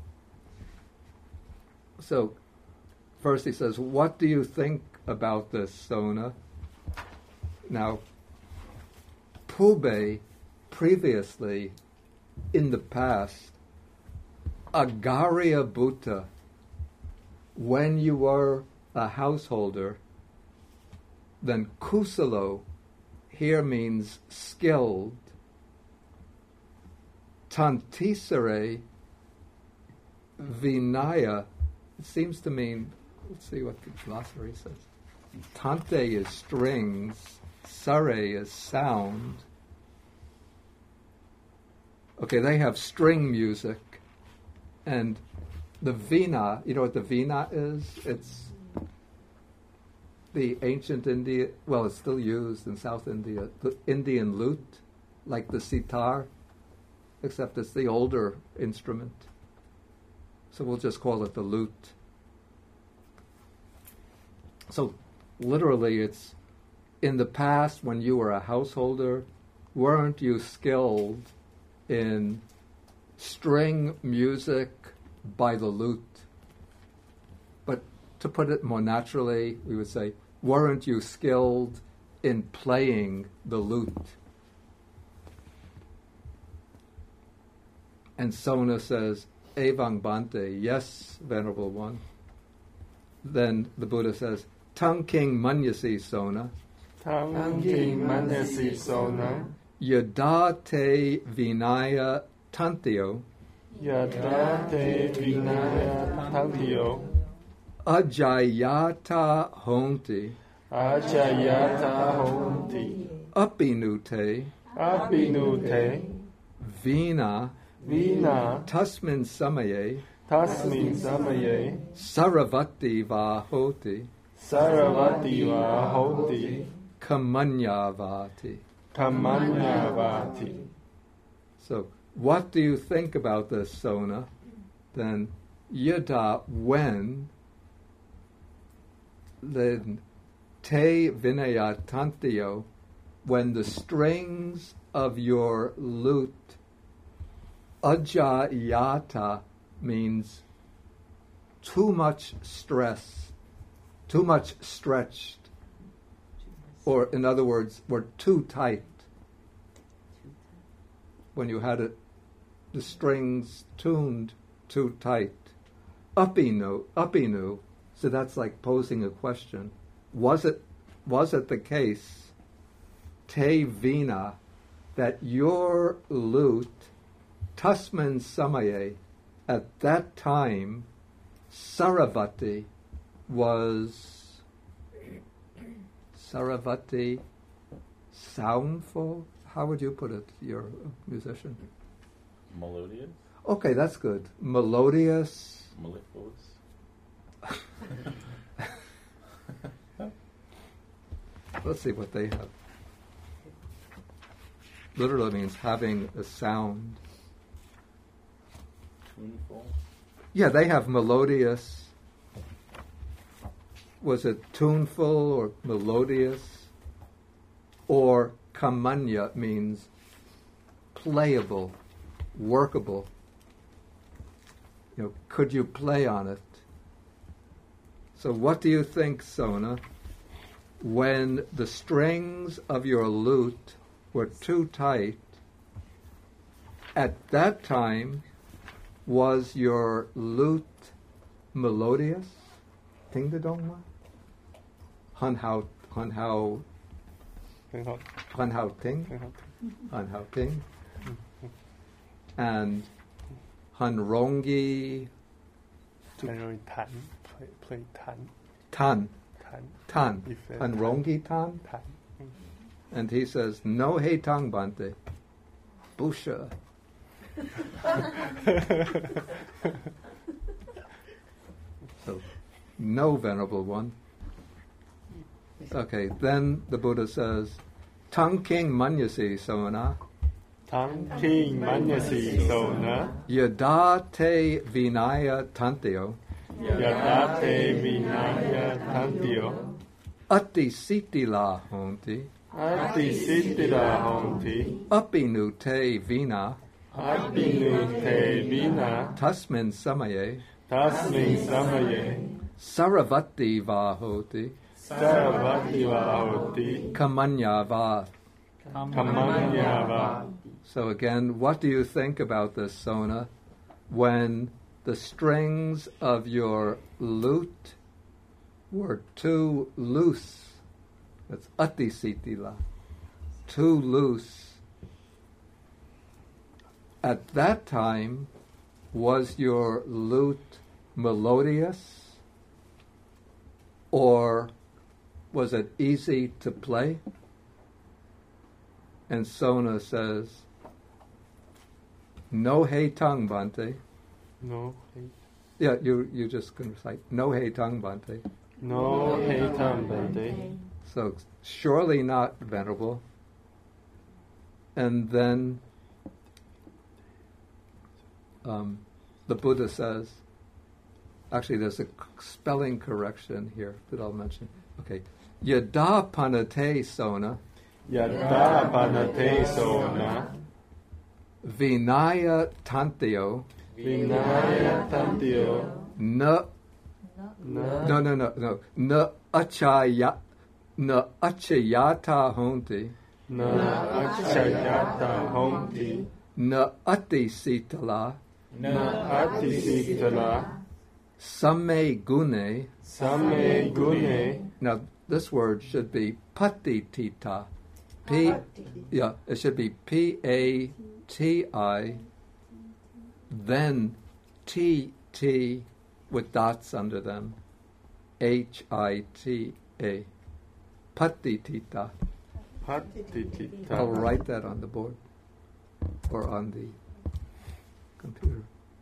So, first he says, what do you think about this, Sona? Now, Pube, previously, in the past, Agarya Bhutta, when you were a householder, then Kusalo here means skilled. Tantisare, Vinaya, it seems to mean, let's see what the glossary says. Tante is strings, sare is sound. Okay, they have string music, and the vina, you know what the vina is? It's the ancient India, well, it's still used in South India, the Indian lute, like the sitar, except it's the older instrument. So we'll just call it the lute. So literally it's, in the past when you were a householder, weren't you skilled in string music by the lute? But to put it more naturally, we would say, weren't you skilled in playing the lute? And Sona says, Evang Bante, yes, Venerable One. Then the Buddha says, Tang King Manyasi Sona. Tang King Manyasi Sona. Yadate Vinaya Tantio. Yadate Vinaya Tantio. Ajayata Honti. Ajayata Honti. Apinute. Apinute. Vina. Vina. Tasmin Samaye. Tasmin Samaye. Saravati Vahoti. Saravati Vahoti. Kamanyavati. Kamanyavati. So, what do you think about this, Sona? Then, yada, when, then, te vinayatantio, when the strings of your lute, ajayata means too much stress, too much stretched, or in other words, were too tight. When you had the strings tuned too tight. Apinu, so that's like posing a question. Was it the case, te vina, that your lute, tasman samaye, at that time, Saravati was soundful? How would you put it? You're a musician. Melodious? Okay, that's good. Melodious. Mellifluous? Let's see what they have. Literally means having a sound. Tuneful? Yeah, they have melodious. Was it tuneful or melodious? Or kamanya means playable, workable. You know, could you play on it? So what do you think, Sona, when the strings of your lute were too tight, at that time, was your lute melodious? Ting de dong ma? Han hao ting? Han hao ting? And han rongi Generally tan, play tan. tan. Tan. If, Panrongi Tan. Tan. And he says, no hei tang Bante. Busha. So, no, Venerable One. Okay, then the Buddha says, Tang King Manyasi Sona. Tang King Manyasi Sona. Yadate Vinaya Tantyo. Yadate Vinaya Tantyo. Ati Sitila Honti. Ati Sitila Honti. Apinute Vina. Apinute Vina. Tasmin Samaye. Tasmin Samaye. Saravati Vahoti. Saravati Vahoti. Kamanyava. Kamanyava. So again, what do you think about this, Sona, when the strings of your lute were too loose? That's ati sitila. Too loose. At that time, was your lute melodious? Or was it easy to play? And Sona says, no hei tang Bante. No. Yeah, you just can recite, no hei tang Bante. No hei tang Bante. So surely not, Venerable. And then the Buddha says, actually there's a spelling correction here that I'll mention. Okay. Yada panate Sona. Yada panate Sona. Vinaya Tantyo. Vinaya Tantyo. Na achayata honti. Na achayata honti. Na ati sitala. Na ati sitala. Same gune. Same gune. Now this word should be patitita. It should be Pati, then T with dots under them. Hita. Patitita. Patitita. I'll write that on the board or on the computer.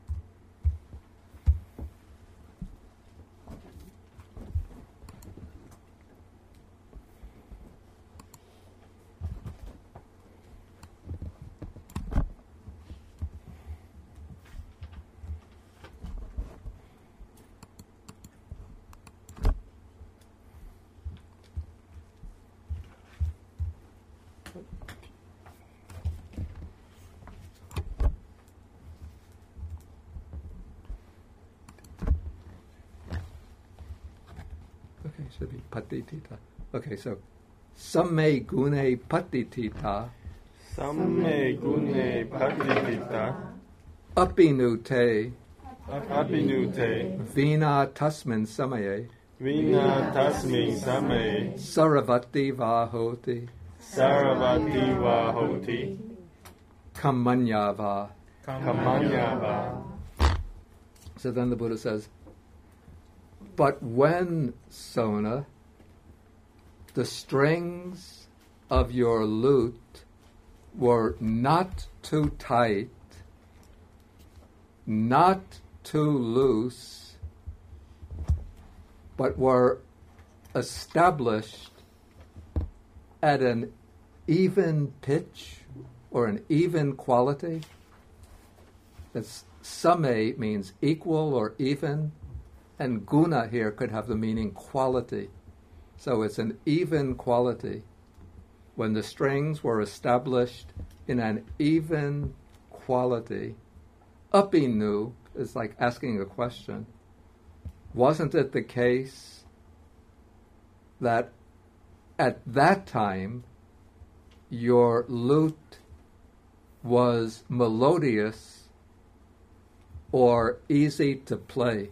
Okay, should be patitita. Okay, so samme gune patitita. Samme gune patitita. Apinute. Apinute. Vina tasmin samaye. Vina tasmin samaye. Saravati vahoti. Saravati vahoti. Kamanyava. Kamanyava. So then the Buddha says, but when, Sona, the strings of your lute were not too tight, not too loose, but were established at an even pitch or an even quality. That's same means equal or even, and guna here could have the meaning quality. So it's an even quality. When the strings were established in an even quality, apinu is like asking a question. Wasn't it the case that at that time your lute was melodious or easy to play?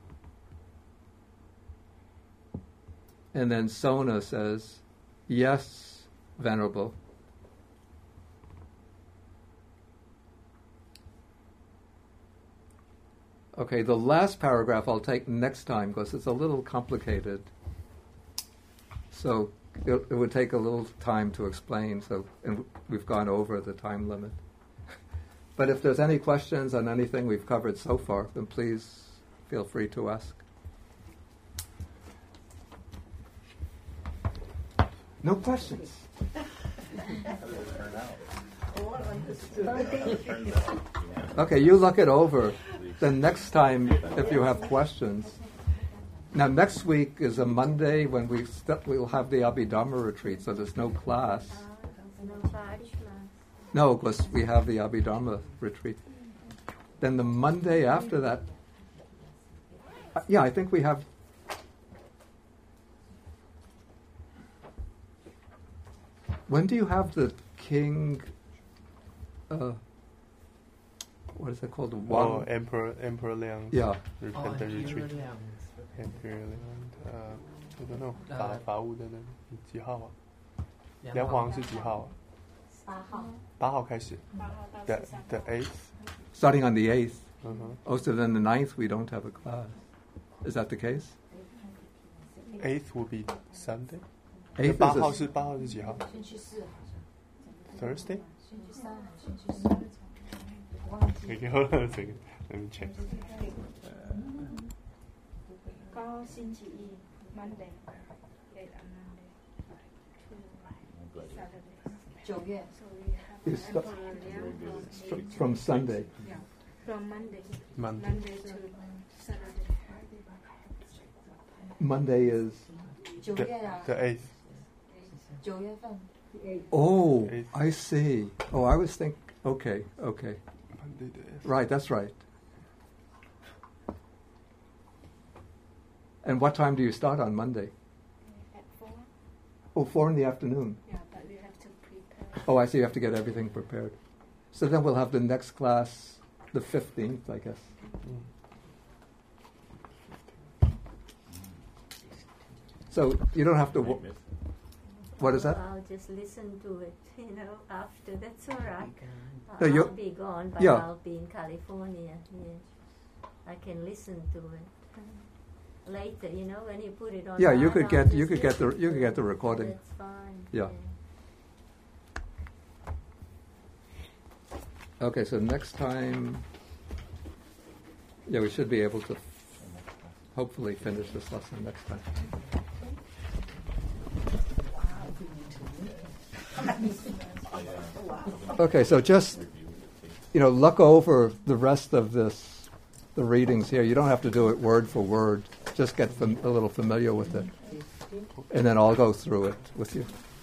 And then Sona says, yes, Venerable. Okay, the last paragraph I'll take next time because it's a little complicated. So it would take a little time to explain, and we've gone over the time limit. But if there's any questions on anything we've covered so far, then please feel free to ask. No questions. Okay, you look it over. Then next time, if you have questions. Now, next week is a Monday when we'll have the Abhidharma retreat, so there's no class. No, because we have the Abhidharma retreat. Then the Monday after that, I think we have. When do you have the King? What is it called? Emperor Liang. Yeah. Repentant retreat. Emperor Liang. I don't know. 法务的人几号啊？梁皇是几号啊？8号开始。The 8th. Starting on the 8th. Mm-hmm. So then the 9th we don't have a class. Is that the case? 8th will be Sunday. 8th 8号是几号？ 星期4好像。 Thursday. 星期3、星期4。 Okay, hold on a second. Let me check. ก็星期1 Monday 8 on Monday 9月 From Sunday. Yeah. From Monday to Saturday. Monday is 9月啊 The 8th. 9月份 Oh, I see. Oh, I was thinking. Okay. Monday the 8th. Right, that's right. And what time do you start on Monday? At 4. Oh, 4 in the afternoon. Yeah, but we have to prepare. Oh, I see. You have to get everything prepared. So then we'll have the next class the 15th, I guess. So you don't have to. What is that? I'll just listen to it, after. That's all right. No, I'll be gone, but yeah. I'll be in California. Yes. I can listen to it later. When you put it on. Yeah, you could get the recording. That's fine. Yeah. Okay, so next time, we should be able to hopefully finish this lesson next time. Okay, so just, look over the rest of the readings here. You don't have to do it word for word. Just get a little familiar with it. And then I'll go through it with you.